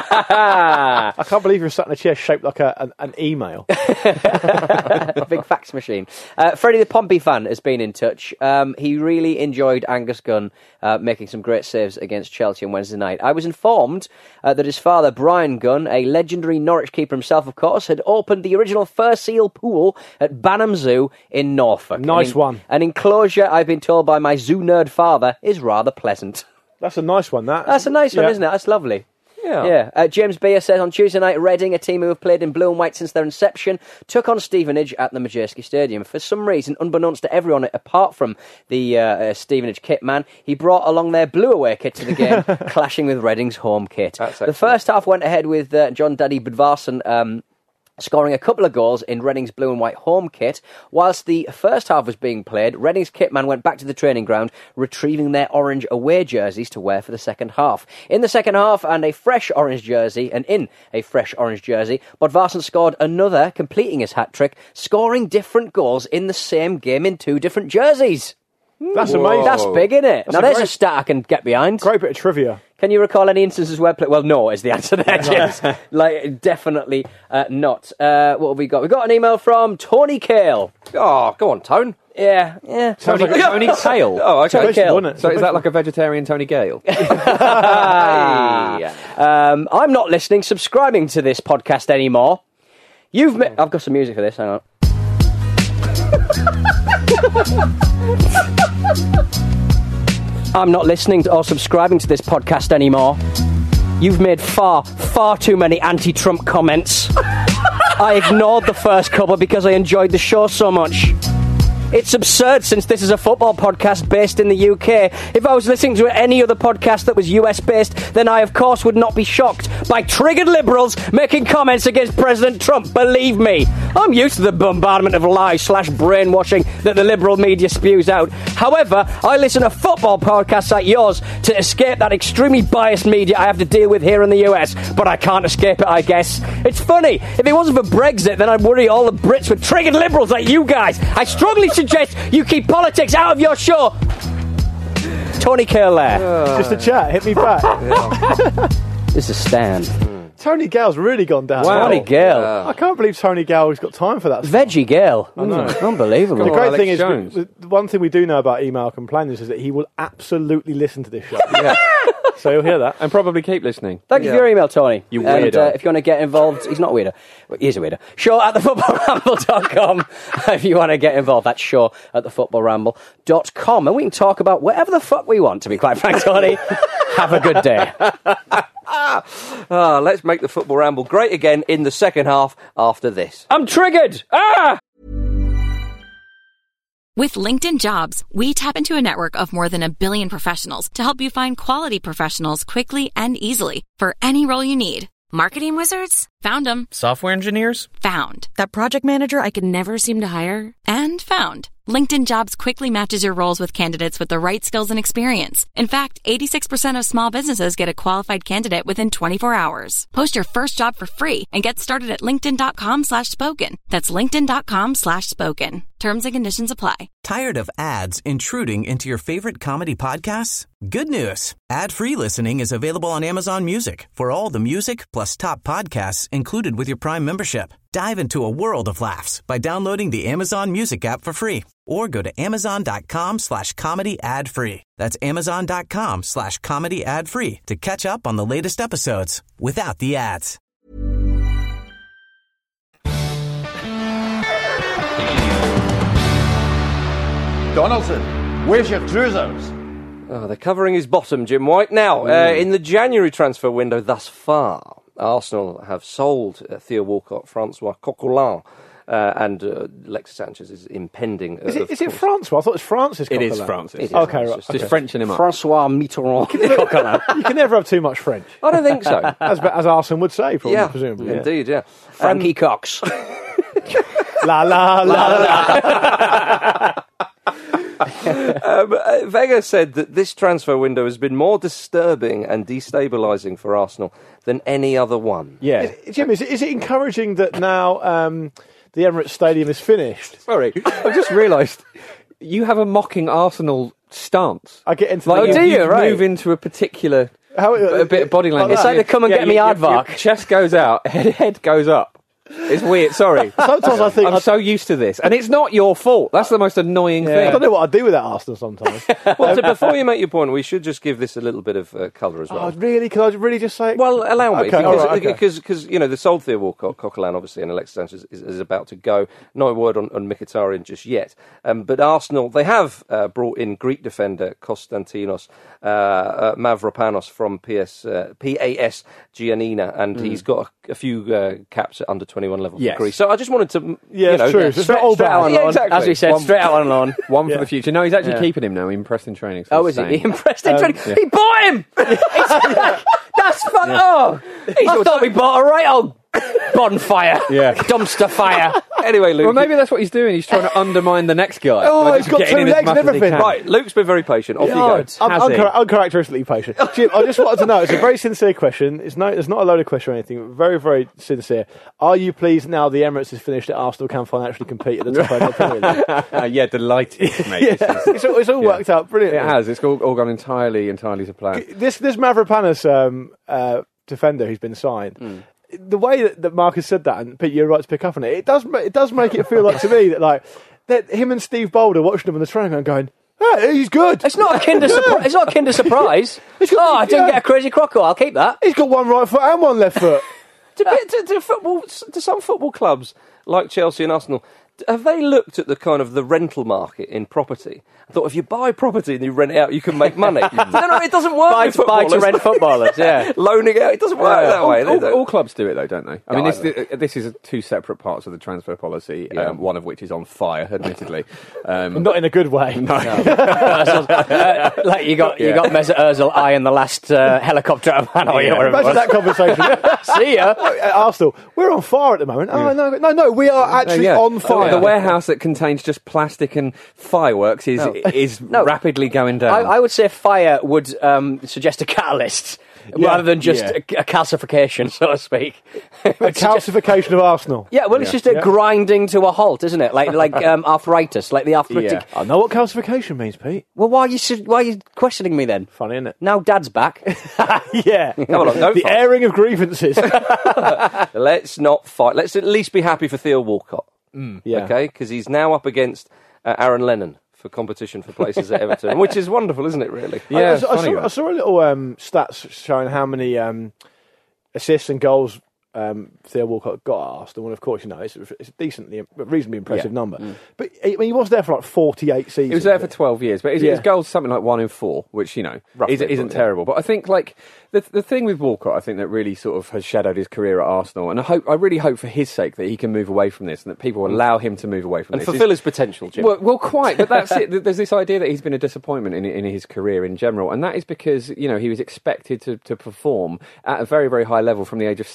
I can't believe you're sat in a chair shaped like an email. A big fax machine. Freddie the Pompey fan has been in touch. He really enjoyed Angus Gunn making some great saves against Chelsea on Wednesday night. I was informed that his father, Brian Gunn, a legendary Norwich keeper himself, of course, had opened the original fur seal pool at Banham Zoo in Norfolk. Nice one. An enclosure, I've been told by my zoo nerd father, is rather pleasant. That's a nice one, that. That's a nice one, Yeah. isn't it? That's lovely. Yeah. Yeah. James Beer says on Tuesday night, Reading, a team who have played in blue and white since their inception, took on Stevenage at the Majerski Stadium. For some reason, unbeknownst to everyone apart from the Stevenage kit man, he brought along their blue away kit to the game, clashing with Reading's home kit. That's The excellent. first half went ahead with John Daddy Budvarsson scoring a couple of goals in Reading's blue and white home kit. Whilst the first half was being played, Reading's kitman went back to the training ground, retrieving their orange away jerseys to wear for the second half. In the second half, and in a fresh orange jersey, Budvarsson scored another, completing his hat-trick, scoring different goals in the same game in two different jerseys. That's Whoa. amazing. That's big, isn't it? Now, a there's great- a stat I can get behind. Great bit of trivia. Can you recall any instances where well, no is the answer there, James. Definitely not. What have we got? We got an email from Tony Cale. Oh, go on, Tone. Yeah. Tony Cale. Oh, okay. Vegetable, Cale. isn't it? So is that like a vegetarian Tony Gale? I'm not listening, subscribing to this podcast anymore. I've got some music for this, hang on. I'm not listening or subscribing to this podcast anymore. You've made far too many anti-Trump comments. I ignored the first couple because I enjoyed the show so much. It's absurd since this is a football podcast based in the UK. If I was listening to any other podcast that was US based, then I of course would not be shocked by triggered liberals making comments against President Trump. Believe me, I'm used to the bombardment of lies / brainwashing that the liberal media spews out. However, I listen to football podcasts like yours to escape that extremely biased media I have to deal with here in the US. But I can't escape it, I guess. It's funny, if it wasn't for Brexit, then I'd worry all the Brits were triggered liberals like you guys. I strongly suggest you keep politics out of your show. Tony Cale there. Just a chat. Hit me back. This is Stan. Tony Gale's really gone down. Tony Gale. I can't believe Tony Gale's got time for that stuff. Veggie Gale. I know. Unbelievable. The Oh, great Alex thing is, Jones. the one thing we do know about email complainers is that he will absolutely listen to this show. So you'll hear that. And probably keep listening. Thank you for your email, Tony. You and, weirdo. if you want to get involved, he's not a weirdo. He is a weirdo. Show at thefootballramble.com if you want to get involved. That's show at thefootballramble.com. And we can talk about whatever the fuck we want, to be quite frank, Tony. Have a good day. Let's make the football ramble great again in the second half after this. I'm triggered. Ah! With LinkedIn Jobs, we tap into a network of more than 1 billion professionals to help you find quality professionals quickly and easily for any role you need. Marketing wizards? Found them. Software engineers? Found. That project manager I could never seem to hire? And found. LinkedIn Jobs quickly matches your roles with candidates with the right skills and experience. In fact, 86% of small businesses get a qualified candidate within 24 hours. Post your first job for free and get started at linkedin.com/spoken. That's linkedin.com/spoken. Terms and conditions apply. Tired of ads intruding into your favorite comedy podcasts? Good news. Ad-free listening is available on Amazon Music for all the music plus top podcasts included with your Prime membership. Dive into a world of laughs by downloading the Amazon Music app for free or go to amazon.com/comedy ad-free. That's amazon.com/comedy ad-free to catch up on the latest episodes without the ads. Donaldson, where's your trousers? Oh, they're covering his bottom, Jim White. Now, in the January transfer window thus far, Arsenal have sold Theo Walcott, Francois Coquelin, and Alexis Sanchez is impending. Is it Francois? I thought it was Francis It Coquelin. is Francis. It is Okay, Francis. right. Just Okay. Frenching him up. Francois Mitterrand. You can never have too much French, I don't think so. as Arsene would say, probably, Yeah, presumably. indeed, yeah. Frankie Cox. La la la la. Wenger said that this transfer window has been more disturbing and destabilising for Arsenal than any other one. Yeah. Jim, is it encouraging that now the Emirates Stadium is finished? Sorry, I've just realised you have a mocking Arsenal stance. I get into Like, the... do you? Right. move into a particular How- a bit of body language. It's like the come and get me your aardvark. chest goes out, head goes up. It's weird. Sorry. Sometimes I think... I'm so used to this, and it's not your fault. That's the most annoying I thing. don't know what I'd do without Arsenal sometimes. Well, before you make your point, we should just give this a little bit of colour as well. Oh, really? Can I really just say... Well, allow me, Okay, all right, okay. because you know the sold Theo Walcott, Coquelin, obviously, and Alexis Sanchez is about to go. No word on Mkhitaryan just yet. But Arsenal, they have brought in Greek defender Konstantinos Mavropanos from PAS Giannina, and he's got a few caps at under 21 level Yes. for Greece. So I just wanted to, Yeah, you know, it's true. It's not all Straight out bad. on Yeah, loan. exactly. As we said, straight out on loan. One for Yeah. the future. No, he's actually Yeah. keeping him now. He impressed in training. So Oh, he's is he? staying. He impressed him. He bought him! That's fun. Oh! I thought we bought a right old bonfire. Yeah. Dumpster fire. Anyway, Luke. Well, maybe that's what he's doing. He's trying to undermine the next guy. Oh, by he's just got getting two in as legs much and as he everything. can. Right, Luke's been very patient. Off you go. God. Has he? Uncharacteristically patient. Jim, I just wanted to know, it's a very sincere question. It's not a loaded question or anything. Very, very sincere. Are you pleased now the Emirates is finished that Arsenal can financially compete at the top end of the Premier League? Yeah, delighted, mate. Yeah, it's all worked out brilliantly. It has. It's all gone entirely to plan. This Mavropanos defender who's been signed, the way that Marcus said that, and Pete, you're right to pick up on it, it does make it feel like to me that him and Steve Boulder watching him on the train and going, hey, he's good. It's not a kinder surprise. It's not a kinder surprise. got- I didn't yeah. get a crazy crocodile. I'll keep that. He's got one right foot and one left foot. To some football clubs like Chelsea and Arsenal, have they looked at the kind of the rental market in property? I thought if you buy property and you rent it out, you can make money. No, it doesn't work. Buy with to footballers. rent footballers. Yeah. Loaning it out, it doesn't work that way. does it? All clubs do it though, don't they? I mean, I this is two separate parts of the transfer policy. One of which is on fire, admittedly. Not in a good way. Like you got Mesut Ozil eyeing the last helicopter out of Hanoi. or whatever it Imagine that conversation. was. See ya. At Arsenal, we're on fire at the moment. Oh, no, we are actually on fire. The warehouse that contains just plastic and fireworks is rapidly going down. I would say fire would suggest a catalyst rather than just a calcification, so to speak. A calcification of Arsenal. Yeah, well, it's just a grinding to a halt, isn't it? Like arthritis, like the arthritic. I know what calcification means, Pete. Well, why are you questioning me then? Funny, isn't it? Now Dad's back. Yeah. Come on, don't The fight. airing of grievances. Let's not fight. Let's at least be happy for Theo Walcott. Yeah. Okay, because he's now up against Aaron Lennon for competition for places at Everton, which is wonderful, isn't it? Really? Yeah, I funny saw a little stats showing how many assists and goals Theo Walcott got at Arsenal, and of course, you know, it's a reasonably impressive number. But I mean, he was there for like 48 seasons. He was there for 12 years, but his goal's something like 1 in 4, which, you know, isn't terrible. But I think, like, the thing with Walcott, I think that really sort of has shadowed his career at Arsenal, and I really hope for his sake that he can move away from this and that people allow him to move away from And this. fulfil his potential, Jim. Well, quite, but that's it. There's this idea that he's been a disappointment in his career in general, and that is because, you know, he was expected to perform at a very, very high level from the age of 16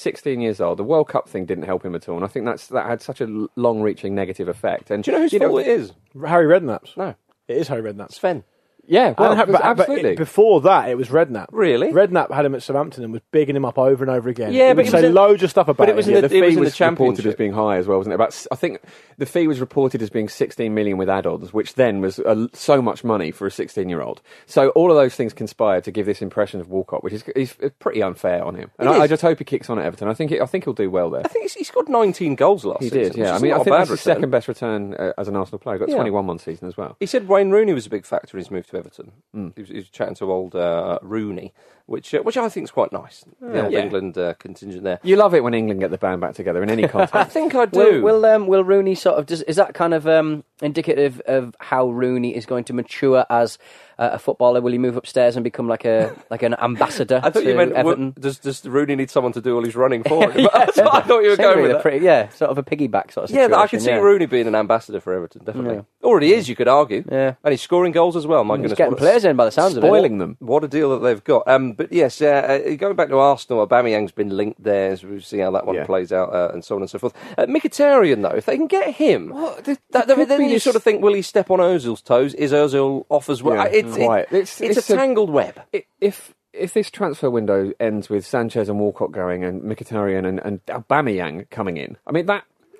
years old. The World Cup thing didn't help him at all, and I think that had such a long-reaching negative effect. And Do you know whose fault it is? Harry Redknapp's. No. It is Harry Redknapp's. Sven. Yeah, well, But absolutely. before that, it was Redknapp. Really? Redknapp had him at Southampton and was bigging him up over and over again. Yeah, he but would it say was in- loads of stuff about but it him. was in Yeah, the- the it was fee in was the reported Championship. as being high as well, wasn't it? I think the fee was reported as being 16 million with add-ons, which then was so much money for a 16-year-old. So all of those things conspired to give this impression of Walcott, which is pretty unfair on him. And I just hope he kicks on at Everton. I think he'll do well there. I think he scored 19 goals last He season. did, yeah. which I is mean, not I a think bad that's his return. second best return as an Arsenal player. He got Yeah. 21 one season as well. He said Wayne Rooney was a big factor in his move to Everton. He was chatting to old Rooney, which I think is quite nice. The old Yeah. England contingent there. You love it when England get the band back together in any I context. think I do. Will Rooney sort of is that kind of indicative of how Rooney is going to mature as a footballer? Will he move upstairs and become like an ambassador I thought to you meant, Everton? does Rooney need someone to do all his running for him? That's what I thought you were going with that. Sort of a piggyback sort of Yeah, situation. I can see Rooney being an ambassador for Everton, definitely. Yeah. Already is, you could argue. Yeah. And he's scoring goals as well, my He's goodness. getting what a- players in by the sounds of it. Spoiling them. What a deal that they've got. But yes, going back to Arsenal, Aubameyang's been linked there, as we'll see how that one Yeah. plays out, and so on and so forth. Mkhitaryan, though, if they can get him, then you sort of think, will he step on Ozil's toes? Is Ozil off as well? Yeah, quite. It's It's a a- tangled web. If this transfer window ends with Sanchez and Walcott going and Mkhitaryan and Aubameyang coming in, I mean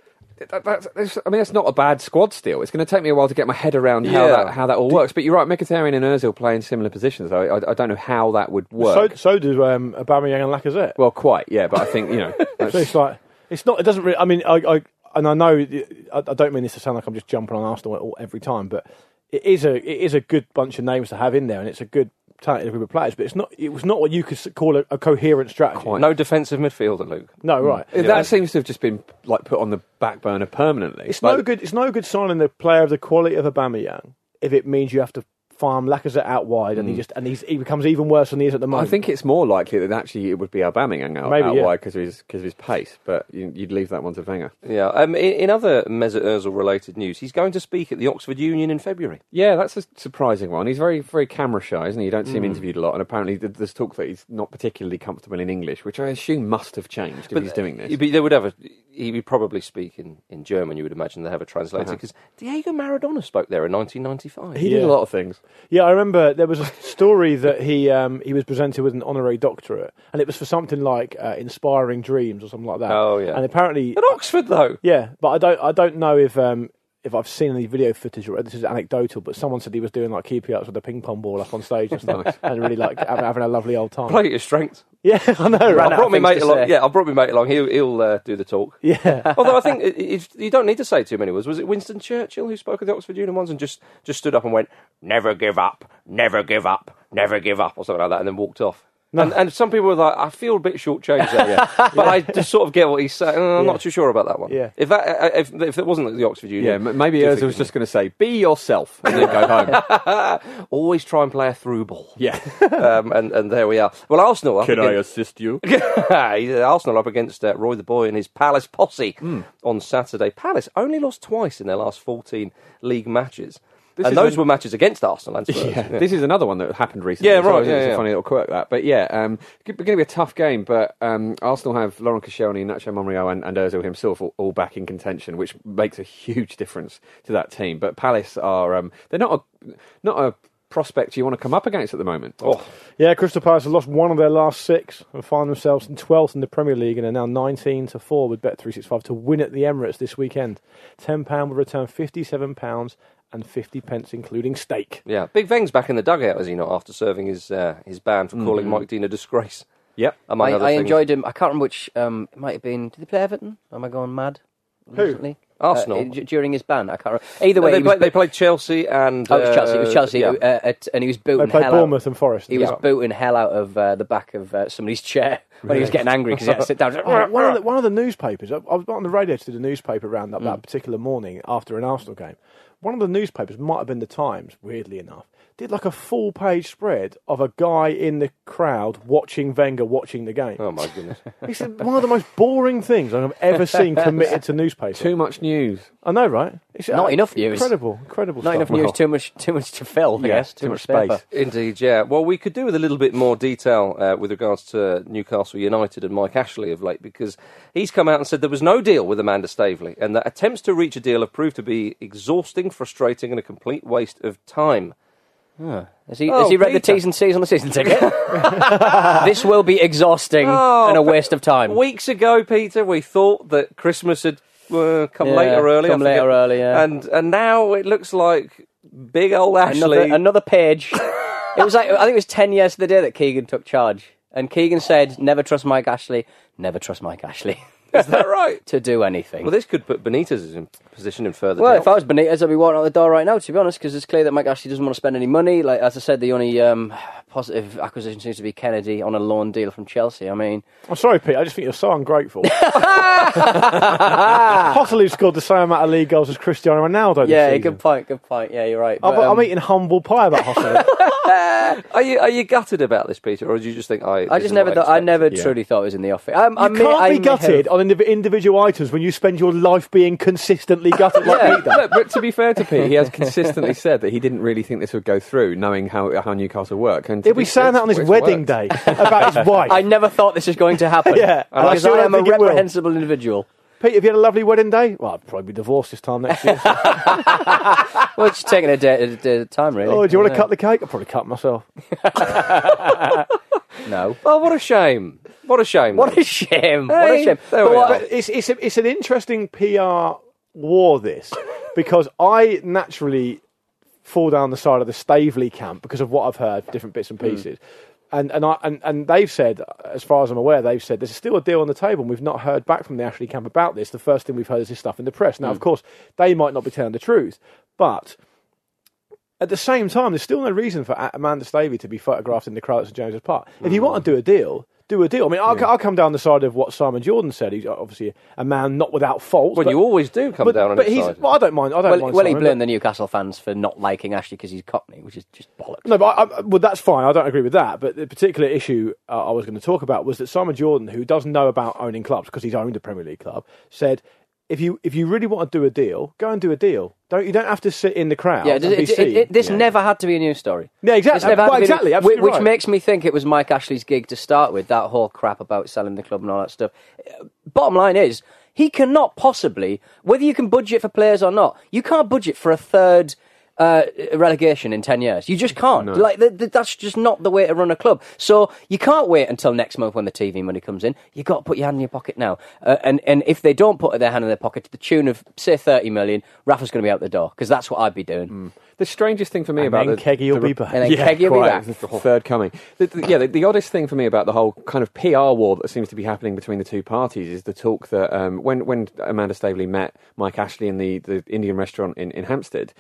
that's not a bad squad still. It's going to take me a while to get my head around how that all works. But you're right, Mkhitaryan and Ozil play in similar positions. I don't know how that would work. So do Aubameyang and Lacazette. Well, quite, yeah. But I think So it's like it's not. It doesn't really. I mean, I know. I don't mean this to sound like I'm just jumping on Arsenal every time, but it is a good bunch of names to have in there, and it's a good talented group of players. But it was not what you could call a coherent strategy. No defensive midfielder, Luke. No, right. that seems to have just been like put on the back burner permanently. It's no good. It's no good signing a player of the quality of Aubameyang if it means you have to farm Lacazette out wide, and he becomes even worse than he is at the moment. I think it's more likely that actually it would be Aubameyang out wide because of his pace, but you'd leave that one to Wenger. Yeah. In other Mesut Ozil related news, he's going to speak at the Oxford Union in February. Yeah, that's a surprising one. He's very, very camera shy, isn't he? You don't see him interviewed a lot, and apparently there's talk that he's not particularly comfortable in English, which I assume must have changed if he's doing this. They would he would probably speak in German, you would imagine. They have a translator, because Diego Maradona spoke there in 1995. He did a lot of things. Yeah, I remember there was a story that he was presented with an honorary doctorate, and it was for something like Inspiring Dreams or something like that. Oh, yeah. And apparently At Oxford, though. yeah, but I don't know if I've seen any video footage or this is anecdotal, but someone said he was doing like keepy ups with a ping pong ball up on stage and stuff, and really like having a lovely old time. Play to your strengths. Yeah, I know. Ran Right? I brought my things mate to along. say. Yeah, I brought my mate along. He'll do the talk. Yeah. Although I think you don't need to say too many words. Was it Winston Churchill who spoke at the Oxford Union once and just stood up and went, "Never give up, never give up, never give up," or something like that, and then walked off? And some people were like, I feel a bit shortchanged there, but I just sort of get what he's saying. I'm not too sure about that one. Yeah. if it wasn't at the Oxford Union, Maybe Ozil was just going to say, "Be yourself," and then go home. always try and play a through ball. Yeah. And there we are. Well, Arsenal. assist you? Arsenal up against Roy the Boy and his Palace posse on Saturday. Palace only lost twice in their last 14 league matches. And those were matches against Arsenal and Spurs. Yeah. This is another one that happened recently. Yeah, as well, right, isn't it? yeah, It's yeah. a funny little quirk that. But yeah, it's going to be a tough game. But Arsenal have Laurent Koscielny, Nacho Monreal, and Ozil himself all back in contention, which makes a huge difference to that team. But Palace are they're not a prospect you want to come up against at the moment. Oh, Yeah, Crystal Palace have lost one of their last 6 and find themselves in 12th in the Premier League and are now 19-4 with Bet365 to win at the Emirates this weekend. £10 will return £57 and 50p, including steak. yeah. Big Veng's back in the dugout, is he not, after serving his ban for calling Mike Dean a disgrace? Yep. Among other I things. enjoyed him. I can't remember which. It might have been. Did they play Everton? Am I going mad? Recently? Arsenal? During his ban, I can't remember. Either way, They played Chelsea and... Oh, it was Chelsea. It was Chelsea, yeah. and he was They booting played hell Bournemouth out. and Forest. He was booting hell out of the back of somebody's chair when he was getting angry because he had to sit down. One of the newspapers, I was on the radio to do the newspaper roundup that particular morning after an Arsenal game. One of the newspapers, might have been the Times, weirdly enough, did like a full-page spread of a guy in the crowd watching Wenger watching the game. Oh, my goodness. He said one of the most boring things I've ever seen committed to newspaper. Too much news. I know, right? It's Not enough news. Incredible Not stuff. enough news, too much to fill, I guess. Too much space. space. Indeed, yeah. Well, we could do with a little bit more detail with regards to Newcastle United and Mike Ashley of late, because he's come out and said there was no deal with Amanda Staveley, and that attempts to reach a deal have proved to be exhausting, frustrating, and a complete waste of time. Has he read the Peter. T's and C's on the season ticket? This will be exhausting and a waste of time. Weeks ago, Peter, we thought that Christmas had come later early. Come later early, yeah. And now it looks like big old Ashley. Another page. It was like, I think it was 10 years to the day that Keegan took charge. And Keegan said, never trust Mike Ashley, never trust Mike Ashley. Is that right? To do anything. Well, this could put Benitez in position in further Well, doubt. if I was Benitez, I'd be walking out the door right now, to be honest, because it's clear that Mike Ashley doesn't want to spend any money. Like, as I said, the only positive acquisition seems to be Kennedy on a loan deal from Chelsea. I mean... I'm sorry, Pete, I just think you're so ungrateful. Possibly scored the same amount of league goals as Cristiano Ronaldo this Yeah, season. good point. Yeah, you're right. I'm eating humble pie about Hossler. Are you gutted about this, Peter, or do you just think I just never thought. I never truly thought it was in the offing. You can't be gutted on individual items when you spend your life being consistently gutted like Pete does. Look, but to be fair to Pete, he has consistently said that he didn't really think this would go through, knowing how Newcastal work. And He'll be saying that on his wedding day about his wife. I never thought this was going to happen. Yeah, and I because still I don't am a think it will. reprehensible individual. Pete, have you had a lovely wedding day? Well, I'd probably be divorced this time next year. Well, it's taking a day at a time, really. Oh, do you want to cut the cake? I'll probably cut myself. No. Oh, what a shame. What a shame. What a shame. What Hey, a shame. there we But are. But it's an interesting PR war, this, because I naturally fall down the side of the Staveley camp because of what I've heard, different bits and pieces. And they've said, as far as I'm aware, they've said there's still a deal on the table, and we've not heard back from the Ashley camp about this. The first thing we've heard is this stuff in the press. Now, of course, they might not be telling the truth, but at the same time, there's still no reason for Amanda Staveley to be photographed in the crowd at St James's Park. If you want to do a deal, do a deal. I mean, I'll come down the side of what Simon Jordan said. He's obviously a man not without faults. Well, but, you always do come down on but his he's, side. well, I don't mind. I don't mind. Well, he Simon, blamed the Newcastle fans for not liking Ashley because he's Cockney, which is just bollocks. No, but well, that's fine. I don't agree with that. But the particular issue I was going to talk about was that Simon Jordan, who does know about owning clubs because he's owned a Premier League club, said, if you really want to do a deal, go and do a deal. You don't have to sit in the crowd. Yeah, and be seen. this never had to be a news story. Yeah, exactly. This never had Well, to be exactly, a- absolutely which right. makes me think it was Mike Ashley's gig to start with, that whole crap about selling the club and all that stuff. Bottom line is, he cannot possibly, whether you can budget for players or not, you can't budget for a third relegation in 10 years. You just can't. Like that's just not the way to run a club. So you can't wait until next month when the TV money comes in. You've got to put your hand in your pocket now. And if they don't put their hand in their pocket to the tune of, say, 30 million, Rafa's going to be out the door, because that's what I'd be doing. The strangest thing for me And about then Keggy will be back. And then Keggy will be back. The third coming. The oddest thing for me about the whole kind of PR war that seems to be happening between the two parties is the talk that when Amanda Staveley met Mike Ashley in the Indian restaurant in Hampstead,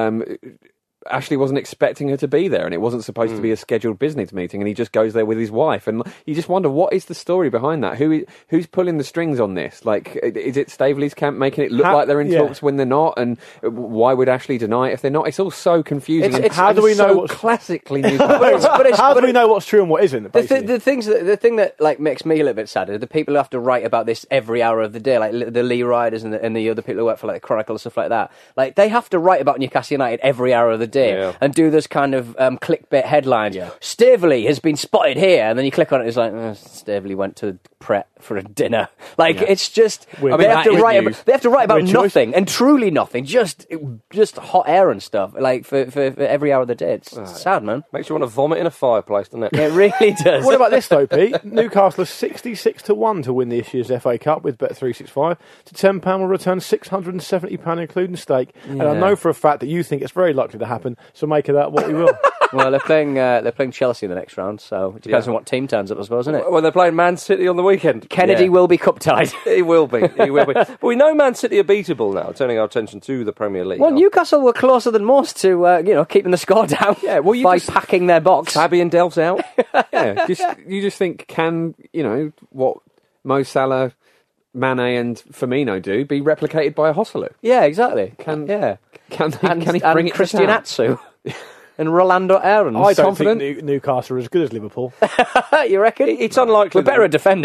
Ashley wasn't expecting her to be there, and it wasn't supposed to be a scheduled business meeting, and he just goes there with his wife, and you just wonder, what is the story behind that? Who's pulling the strings on this? Like, is it Staveley's camp making it look like they're in talks when they're not, and why would Ashley deny it if they're not? It's all so confusing. How do we know what's classically new? How do we know what's true and what isn't? The thing that like makes me a little bit sad are the people who have to write about this every hour of the day, like the Lee Riders and the other people who work for like the Chronicle and stuff like that. Like, they have to write about Newcastle United every hour of the day and do this kind of clickbait headlines. Staveley has been spotted here, and then you click on it, it's like, Staveley went to Pret for a dinner. Like, it's just they have to write about nothing and truly nothing, just hot air and stuff. Like for every hour of the day, it's sad, man. Makes you want to vomit in a fireplace, doesn't it? It really does. What about this though, Pete? Newcastle are 66-1 to win this year's FA Cup with Bet365. To £10 will return £670 including stake. And I know for a fact that you think it's very likely to happen, so make of that what you will. Well, they're playing Chelsea in the next round, so it depends on what team turns up, I suppose, isn't it? Well, they're playing Man City on the weekend. Kennedy will be cup tied. He will be. He will be. But we know Man City are beatable now, turning our attention to the Premier League. Well, Newcastle were closer than most to keeping the score down. Yeah, well, by packing their box. Fabian Delph out. Yeah, you just think, can what Mo Salah, Mane and Firmino do be replicated by a Hosselu? Yeah, exactly. Can he and bring it to Christian town? Atsu and Rolando Aarons. I don't confident? think Newcastle are as good as Liverpool. You reckon? It's unlikely. We're better at defending.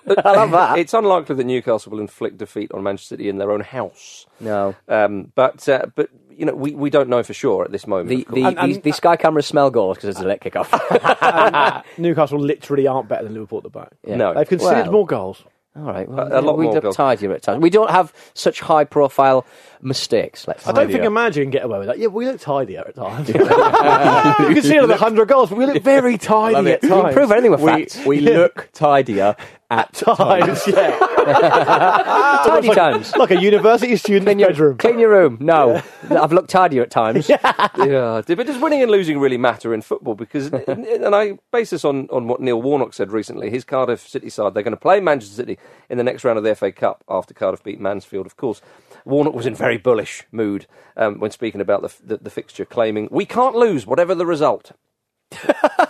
I love that. It's unlikely that Newcastle will inflict defeat on Manchester City in their own house. No. But we don't know for sure at this moment. The Sky cameras smell goals because it's a late kick-off. Newcastle literally aren't better than Liverpool at the back. Yeah. No. They've conceded more goals. All right, A lot we more look goals. tidier at times. We don't have such high-profile mistakes. Let's I don't say. think Imagine can get away with that. Yeah, we look tidier at times. You can see another 100 goals, but we look very tidy at We times. prove anything with facts. We look tidier at times, yeah. Tidy times. Like a university student's bedroom. Clean your room. No, I've looked tidier at times. Yeah, but does winning and losing really matter in football? Because, and I base this on what Neil Warnock said recently, his Cardiff City side, they're going to play Manchester City in the next round of the FA Cup after Cardiff beat Mansfield, of course. Warnock was in very bullish mood when speaking about the fixture, claiming, "We can't lose, whatever the result." So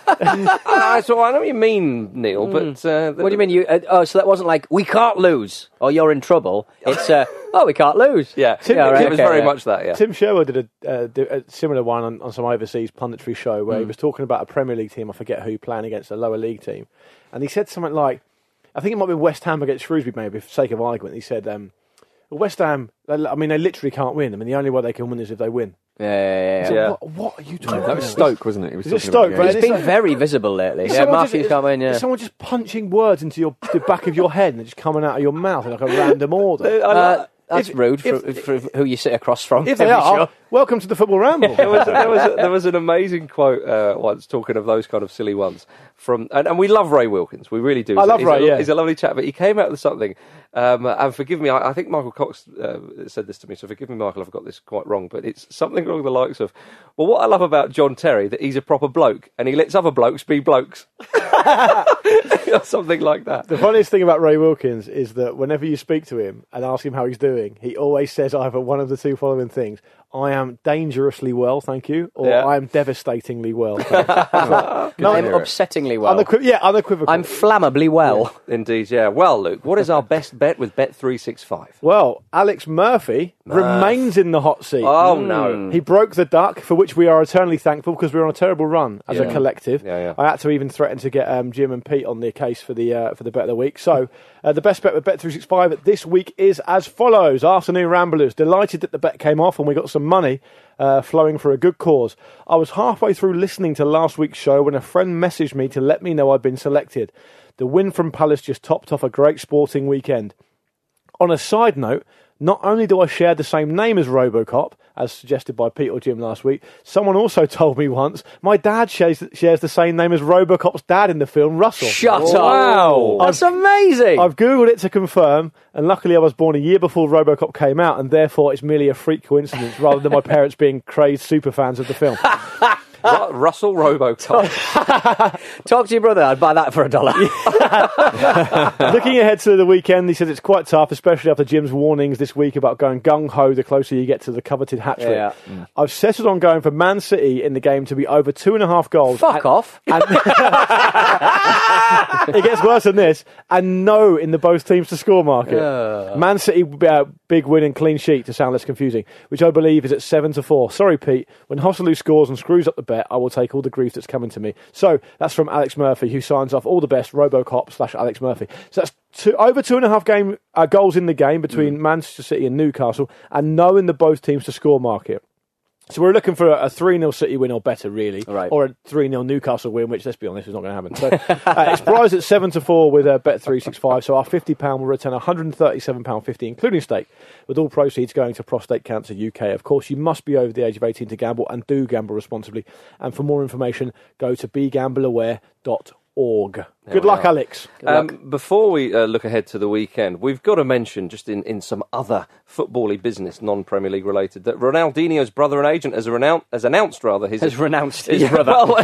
I know what you mean, Neil, but... What do you mean? So that wasn't like, we can't lose, or you're in trouble. It's, we can't lose. Yeah, right, it was very much that, yeah. Tim Sherwood did a similar one on some overseas punditry show where he was talking about a Premier League team, I forget who, playing against a lower league team. And he said something like, I think it might be West Ham against Shrewsbury, maybe, for sake of argument. He said, West Ham, they literally can't win. I mean, the only way they can win is if they win. Yeah. So what are you talking about? That was Stoke, wasn't it? He was Is it talking Stoke, about, right? It's been very visible lately. Yeah, Matthews can't win, Is someone just punching words into the back of your head and just coming out of your mouth in like a random order? That's rude for who you sit across from. If they every are, show. welcome to the Football Ramble. There was an amazing quote once talking of those kind of silly ones from, and we love Ray Wilkins, we really do. I love Ray, yeah. He's a lovely chap, but he came out with something, and forgive me, I think Michael Cox said this to me, so forgive me, Michael, if I've got this quite wrong, but it's something along the likes of, well, what I love about John Terry, that he's a proper bloke, and he lets other blokes be blokes. Or something like that. The funniest thing about Ray Wilkins is that whenever you speak to him and ask him how he's doing, he always says either one of the two following things: "I am dangerously well, thank you," or Yeah. "I am devastatingly well." I'm upsettingly well. Unequivocal. I'm flammably well. Indeed, yeah. Well, Luke, what is our best bet with Bet365? Well, Alex Murphy remains in the hot seat. Oh, no. He broke the duck, for which we are eternally thankful because we're on a terrible run as a collective. Yeah. I had to even threaten to get Jim and Pete on the case for the bet of the week. So the best bet with Bet365 this week is as follows. Afternoon Ramblers, delighted that the bet came off and we got some money flowing for a good cause. I was halfway through listening to last week's show when a friend messaged me to let me know I'd been selected. The win from Palace just topped off a great sporting weekend. On a side note, not only do I share the same name as RoboCop, as suggested by Pete or Jim last week, someone also told me once my dad shares the same name as RoboCop's dad in the film, Russell. Shut up. Wow. That's amazing. I've Googled it to confirm, and luckily I was born a year before RoboCop came out, and therefore it's merely a freak coincidence rather than my parents being crazed superfans of the film. Russell RoboCop. Talk to your brother. I'd buy that for $1. Looking ahead to the weekend, he says it's quite tough, especially after Jim's warnings this week about going gung-ho the closer you get to the coveted hat-trick. Yeah. I've settled on going for Man City in the game to be over 2.5 goals. Fuck off. And it gets worse than this. And no in the both teams to score market. Man City, big win and clean sheet, to sound less confusing, which I believe is at 7-4. Sorry, Pete. When Hosselu scores and screws up the bet, I will take all the grief that's coming to me. So that's from Alex Murphy, who signs off all the best, RoboCop /Alex Murphy. So that's over 2.5 goals in the game between Manchester City and Newcastle, and no in the both teams to score market. So we're looking for a 3-0 City win or better, really. Right. Or a 3-0 Newcastle win, which, let's be honest, is not going to happen. So it's priced at 7-4 with Bet365. So our £50 will return £137.50, including stake, with all proceeds going to Prostate Cancer UK. Of course, you must be over the age of 18 to gamble, and do gamble responsibly. And for more information, go to begambleaware.org. Good luck, Alex. Before we look ahead to the weekend, we've got to mention, just in some other football-y business, non-Premier League related, that Ronaldinho's brother and agent has announced his... Has renounced his brother. Well,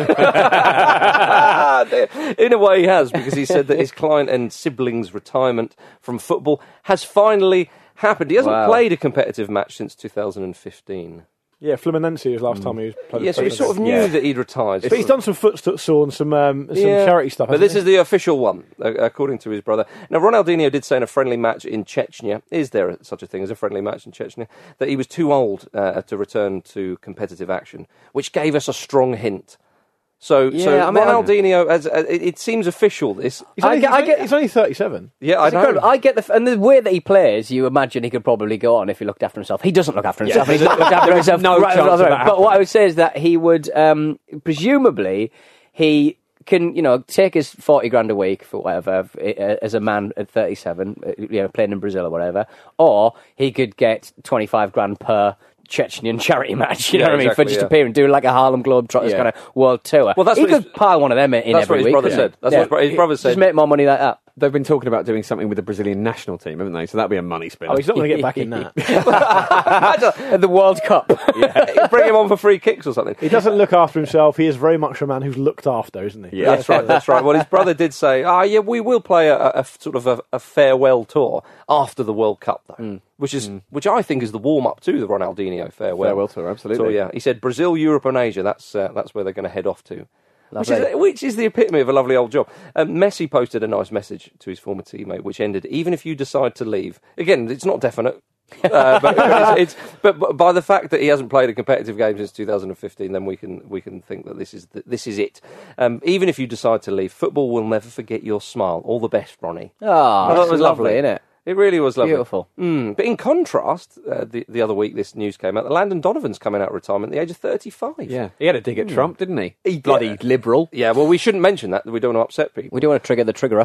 in a way he has, because he said that his client and siblings' retirement from football has finally happened. He hasn't played a competitive match since 2015. Yeah, Fluminense was last time he was playing. Yeah, so he sort of knew that he'd retired. But he's done some footstool and some charity stuff. But this is the official one, according to his brother. Now, Ronaldinho did say in a friendly match in Chechnya, is there such a thing as a friendly match in Chechnya, that he was too old to return to competitive action, which gave us a strong hint. So Yeah, I mean, Ronaldinho, it seems official. This, He's only 37. yeah, I It's know. incredible. I get and the way that he plays, you imagine he could probably go on if he looked after himself. He doesn't look after himself. He's not looked after himself. no chance of that But what I would say is that he would, presumably, he can, take his 40 grand a week for whatever as a man at 37, playing in Brazil or whatever, or he could get 25 grand per Chechnyan charity match, you know what I mean, for just appearing, doing like a Harlem Globetrotters kind of world tour. Well, that's he what could pile one of them in that's every what his week. brother couldn't said. he? That's what his brother said. Just make more money like that. They've been talking about doing something with the Brazilian national team, haven't they? So that'd be a money spinner. Oh, he's not going to get back in that. At the World Cup. Bring him on for free kicks or something. He doesn't look after himself. He is very much a man who's looked after, isn't he? Yeah. That's right. That's right. Well, his brother did say, we will play a sort of a farewell tour after the World Cup, though, which I think is the warm up to the Ronaldinho farewell tour, absolutely. So yeah, he said Brazil, Europe, and Asia. That's where they're going to head off to. Which is the epitome of a lovely old job. Messi posted a nice message to his former teammate, which ended, even if you decide to leave. Again, it's not definite. But by the fact that he hasn't played a competitive game since 2015, then we can think that this is it. Even if you decide to leave, football will never forget your smile. All the best, Ronnie. Oh, that was lovely, isn't it? It really was lovely. Beautiful. But in contrast, the other week this news came out that Landon Donovan's coming out of retirement at the age of 35. Yeah, he had a dig at Trump, didn't he? He bloody liberal. Yeah, well, we shouldn't mention that. We don't want to upset people. We do want to trigger the triggerer.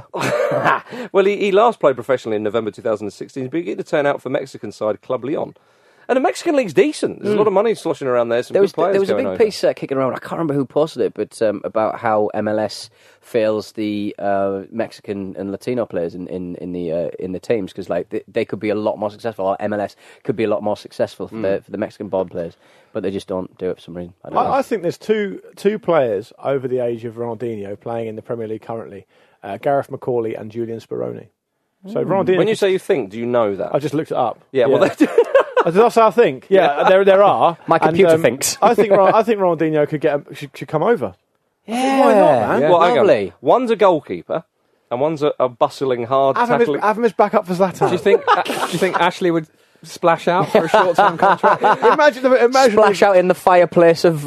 Well, he last played professionally in November 2016. He's beginning to turn out for Mexican side Club Leon. And the Mexican League's decent. There's a lot of money sloshing around there. There was a big piece kicking around. I can't remember who posted it, but about how MLS fails the Mexican and Latino players in the teams because they could be a lot more successful. Or MLS could be a lot more successful for the Mexican born players, but they just don't do it for some reason. I think there's two players over the age of Ronaldinho playing in the Premier League currently: Gareth McCauley and Julian Speroni. So Ronaldinho. When you say you think, do you know that? I just looked it up. Yeah. Well, that's how I think. Yeah, there are. My computer thinks. I think Ronaldinho should come over. Yeah, why not, man? Yeah. Well, hang on. Lovely. One's a goalkeeper, and one's a bustling, hard tackling. Have him as backup for Zlatan. Do you think Ashley would splash out for a short-term contract? imagine Splash out in the fireplace of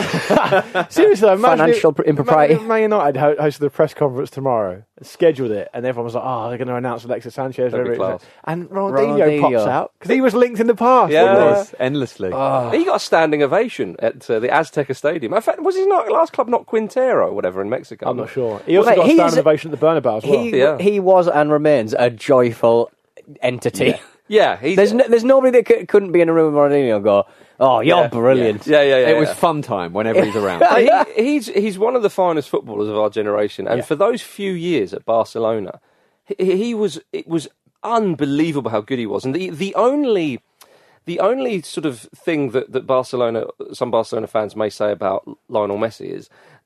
seriously, imagine financial impropriety. Imagine Man United hosted the press conference tomorrow, scheduled it, and everyone was like, "Oh, they're going to announce Alexis Sanchez." That'd be class. And Ronaldinho pops out because he was linked in the past. Yeah. wasn't he? Endlessly. He got a standing ovation at the Azteca Stadium. In fact, was his last club not Quintero or whatever in Mexico? I'm not sure. He also got a standing ovation at the Bernabeu as well. He was and remains a joyful entity. Yeah, there's nobody that couldn't be in a room with Ronaldinho and go, "Oh, you're brilliant." Yeah. It was fun time whenever he's around. He's one of the finest footballers of our generation, and for those few years at Barcelona, it was unbelievable how good he was. And the only sort of thing that some Barcelona fans may say about Lionel Messi is,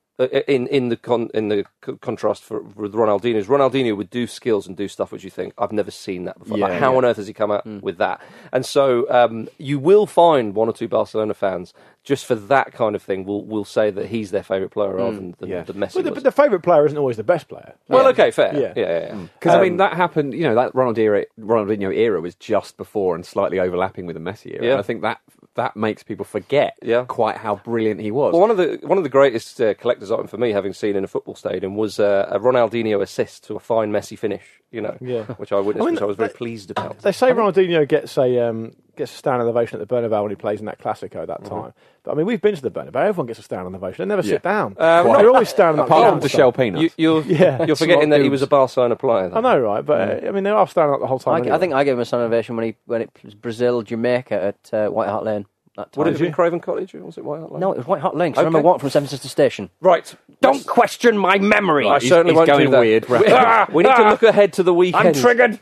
in the contrast with Ronaldinho, Ronaldinho would do skills and do stuff which you think, I've never seen that before. How on earth has he come out with that? And so you will find one or two Barcelona fans just for that kind of thing will say that he's their favourite player rather than Messi. But the favourite player isn't always the best player. Well, okay, fair. Yeah. Because I mean, that happened. That Ronaldinho era was just before and slightly overlapping with the Messi era. Yeah. And I think that makes people forget quite how brilliant he was. Well, one of the greatest collector's item for me, having seen in a football stadium, was a Ronaldinho assist to a fine Messi finish. Which I witnessed, which I was very pleased about. They say Ronaldinho gets a standing ovation at the Bernabeu when he plays in that Classico that time. But I mean, we've been to the Bernabeu. Everyone gets a standing ovation. They never sit down. They're always standing up. Apart from the shell peanuts. You're forgetting that he was a Barcelona player, though. I know, right? But I mean, they are standing up the whole time. I think I gave him a standing ovation when it was Brazil, Jamaica at White Hart Lane. Would it have been Craven Cottage, or was it White Hart Lane? No, it was White Hart Lane. I remember walking from Seven Sisters Station. Right. Don't question my memory. I certainly won't going do that. weird. We need to look ahead to the weekend. I'm triggered.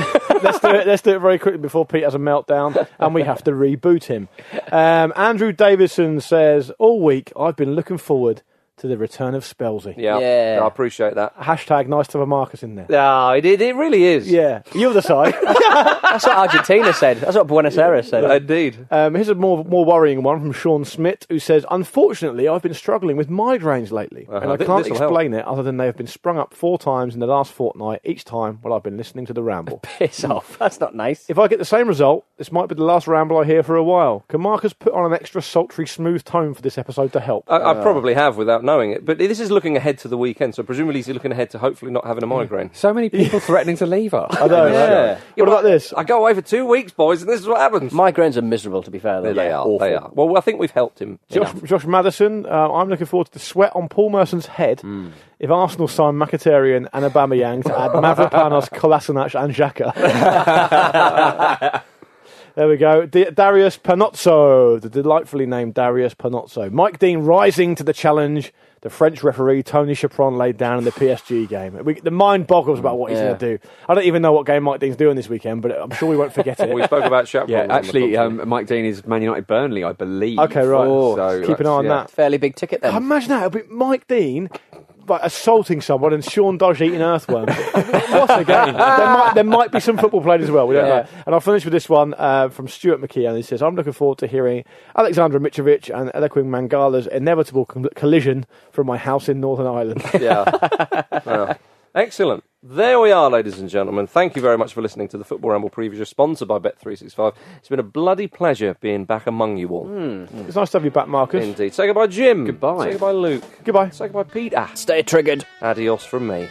Let's do it very quickly before Pete has a meltdown and we have to reboot him. Andrew Davison says, all week I've been looking forward to the return of Spelsy. Yeah, I appreciate that. Hashtag nice to have a Marcus in there. No, it really is. Yeah, you're the side. That's what Argentina said. That's what Buenos Aires said. Indeed. Here's a more worrying one from Sean Smith, who says, unfortunately, I've been struggling with migraines lately, and I can't explain it other than they have been sprung up 4 times in the last fortnight, each time while I've been listening to the ramble. Piss off. That's not nice. If I get the same result, this might be the last ramble I hear for a while. Can Marcus put on an extra sultry, smooth tone for this episode to help? I probably have without knowing it. But this is looking ahead to the weekend, so presumably he's looking ahead to hopefully not having a migraine. So many people threatening to leave us. I know. Yeah. What about this? I go away for 2 weeks, boys, and this is what happens. Migraines are miserable, to be fair. Though. They are. Awful. They are. Well, I think we've helped him. Josh Madison, I'm looking forward to the sweat on Paul Merson's head if Arsenal sign Mkhitaryan and Aubameyang to add Mavropanos, Kolasinac and Xhaka. There we go. Darius Panozzo, the delightfully named Darius Panozzo. Mike Dean rising to the challenge the French referee Tony Chaperon laid down in the PSG game. The mind boggles about what he's going to do. I don't even know what game Mike Dean's doing this weekend, but I'm sure we won't forget it. We spoke about Chaperon. Yeah, actually, Mike Dean is Man United Burnley, I believe. Okay, right. So keep an eye on that. Fairly big ticket then. Imagine that. It'll be Mike Dean like assaulting someone and Sean Dodge eating earthworms. What a game. There might be some football played as well. We don't know. And I'll finish with this one from Stuart McKeon. He says, I'm looking forward to hearing Alexander Mitrovic and Eliaquim Mangala's inevitable collision from my house in Northern Ireland. Yeah. Well, excellent. There we are, ladies and gentlemen. Thank you very much for listening to the Football Ramble preview, sponsored by Bet365. It's been a bloody pleasure being back among you all. It's nice to have you back, Marcus. Indeed. Say goodbye, Jim. Goodbye. Say goodbye, Luke. Goodbye. Say goodbye, Peter. Stay triggered. Adios from me.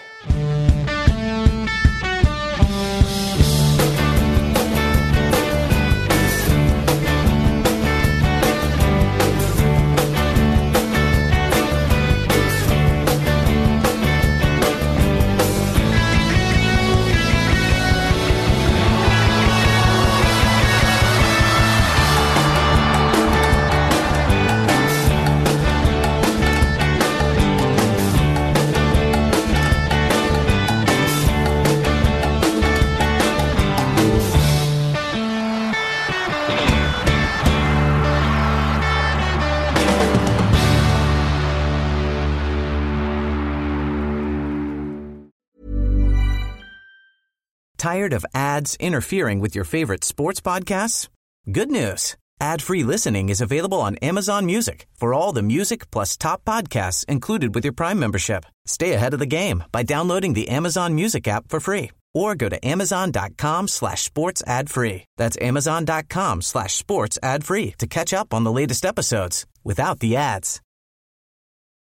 Tired of ads interfering with your favorite sports podcasts? Good news. Ad-free listening is available on Amazon Music for all the music plus top podcasts included with your Prime membership. Stay ahead of the game by downloading the Amazon Music app for free or go to amazon.com/sports ad free. That's amazon.com/sports ad free to catch up on the latest episodes without the ads.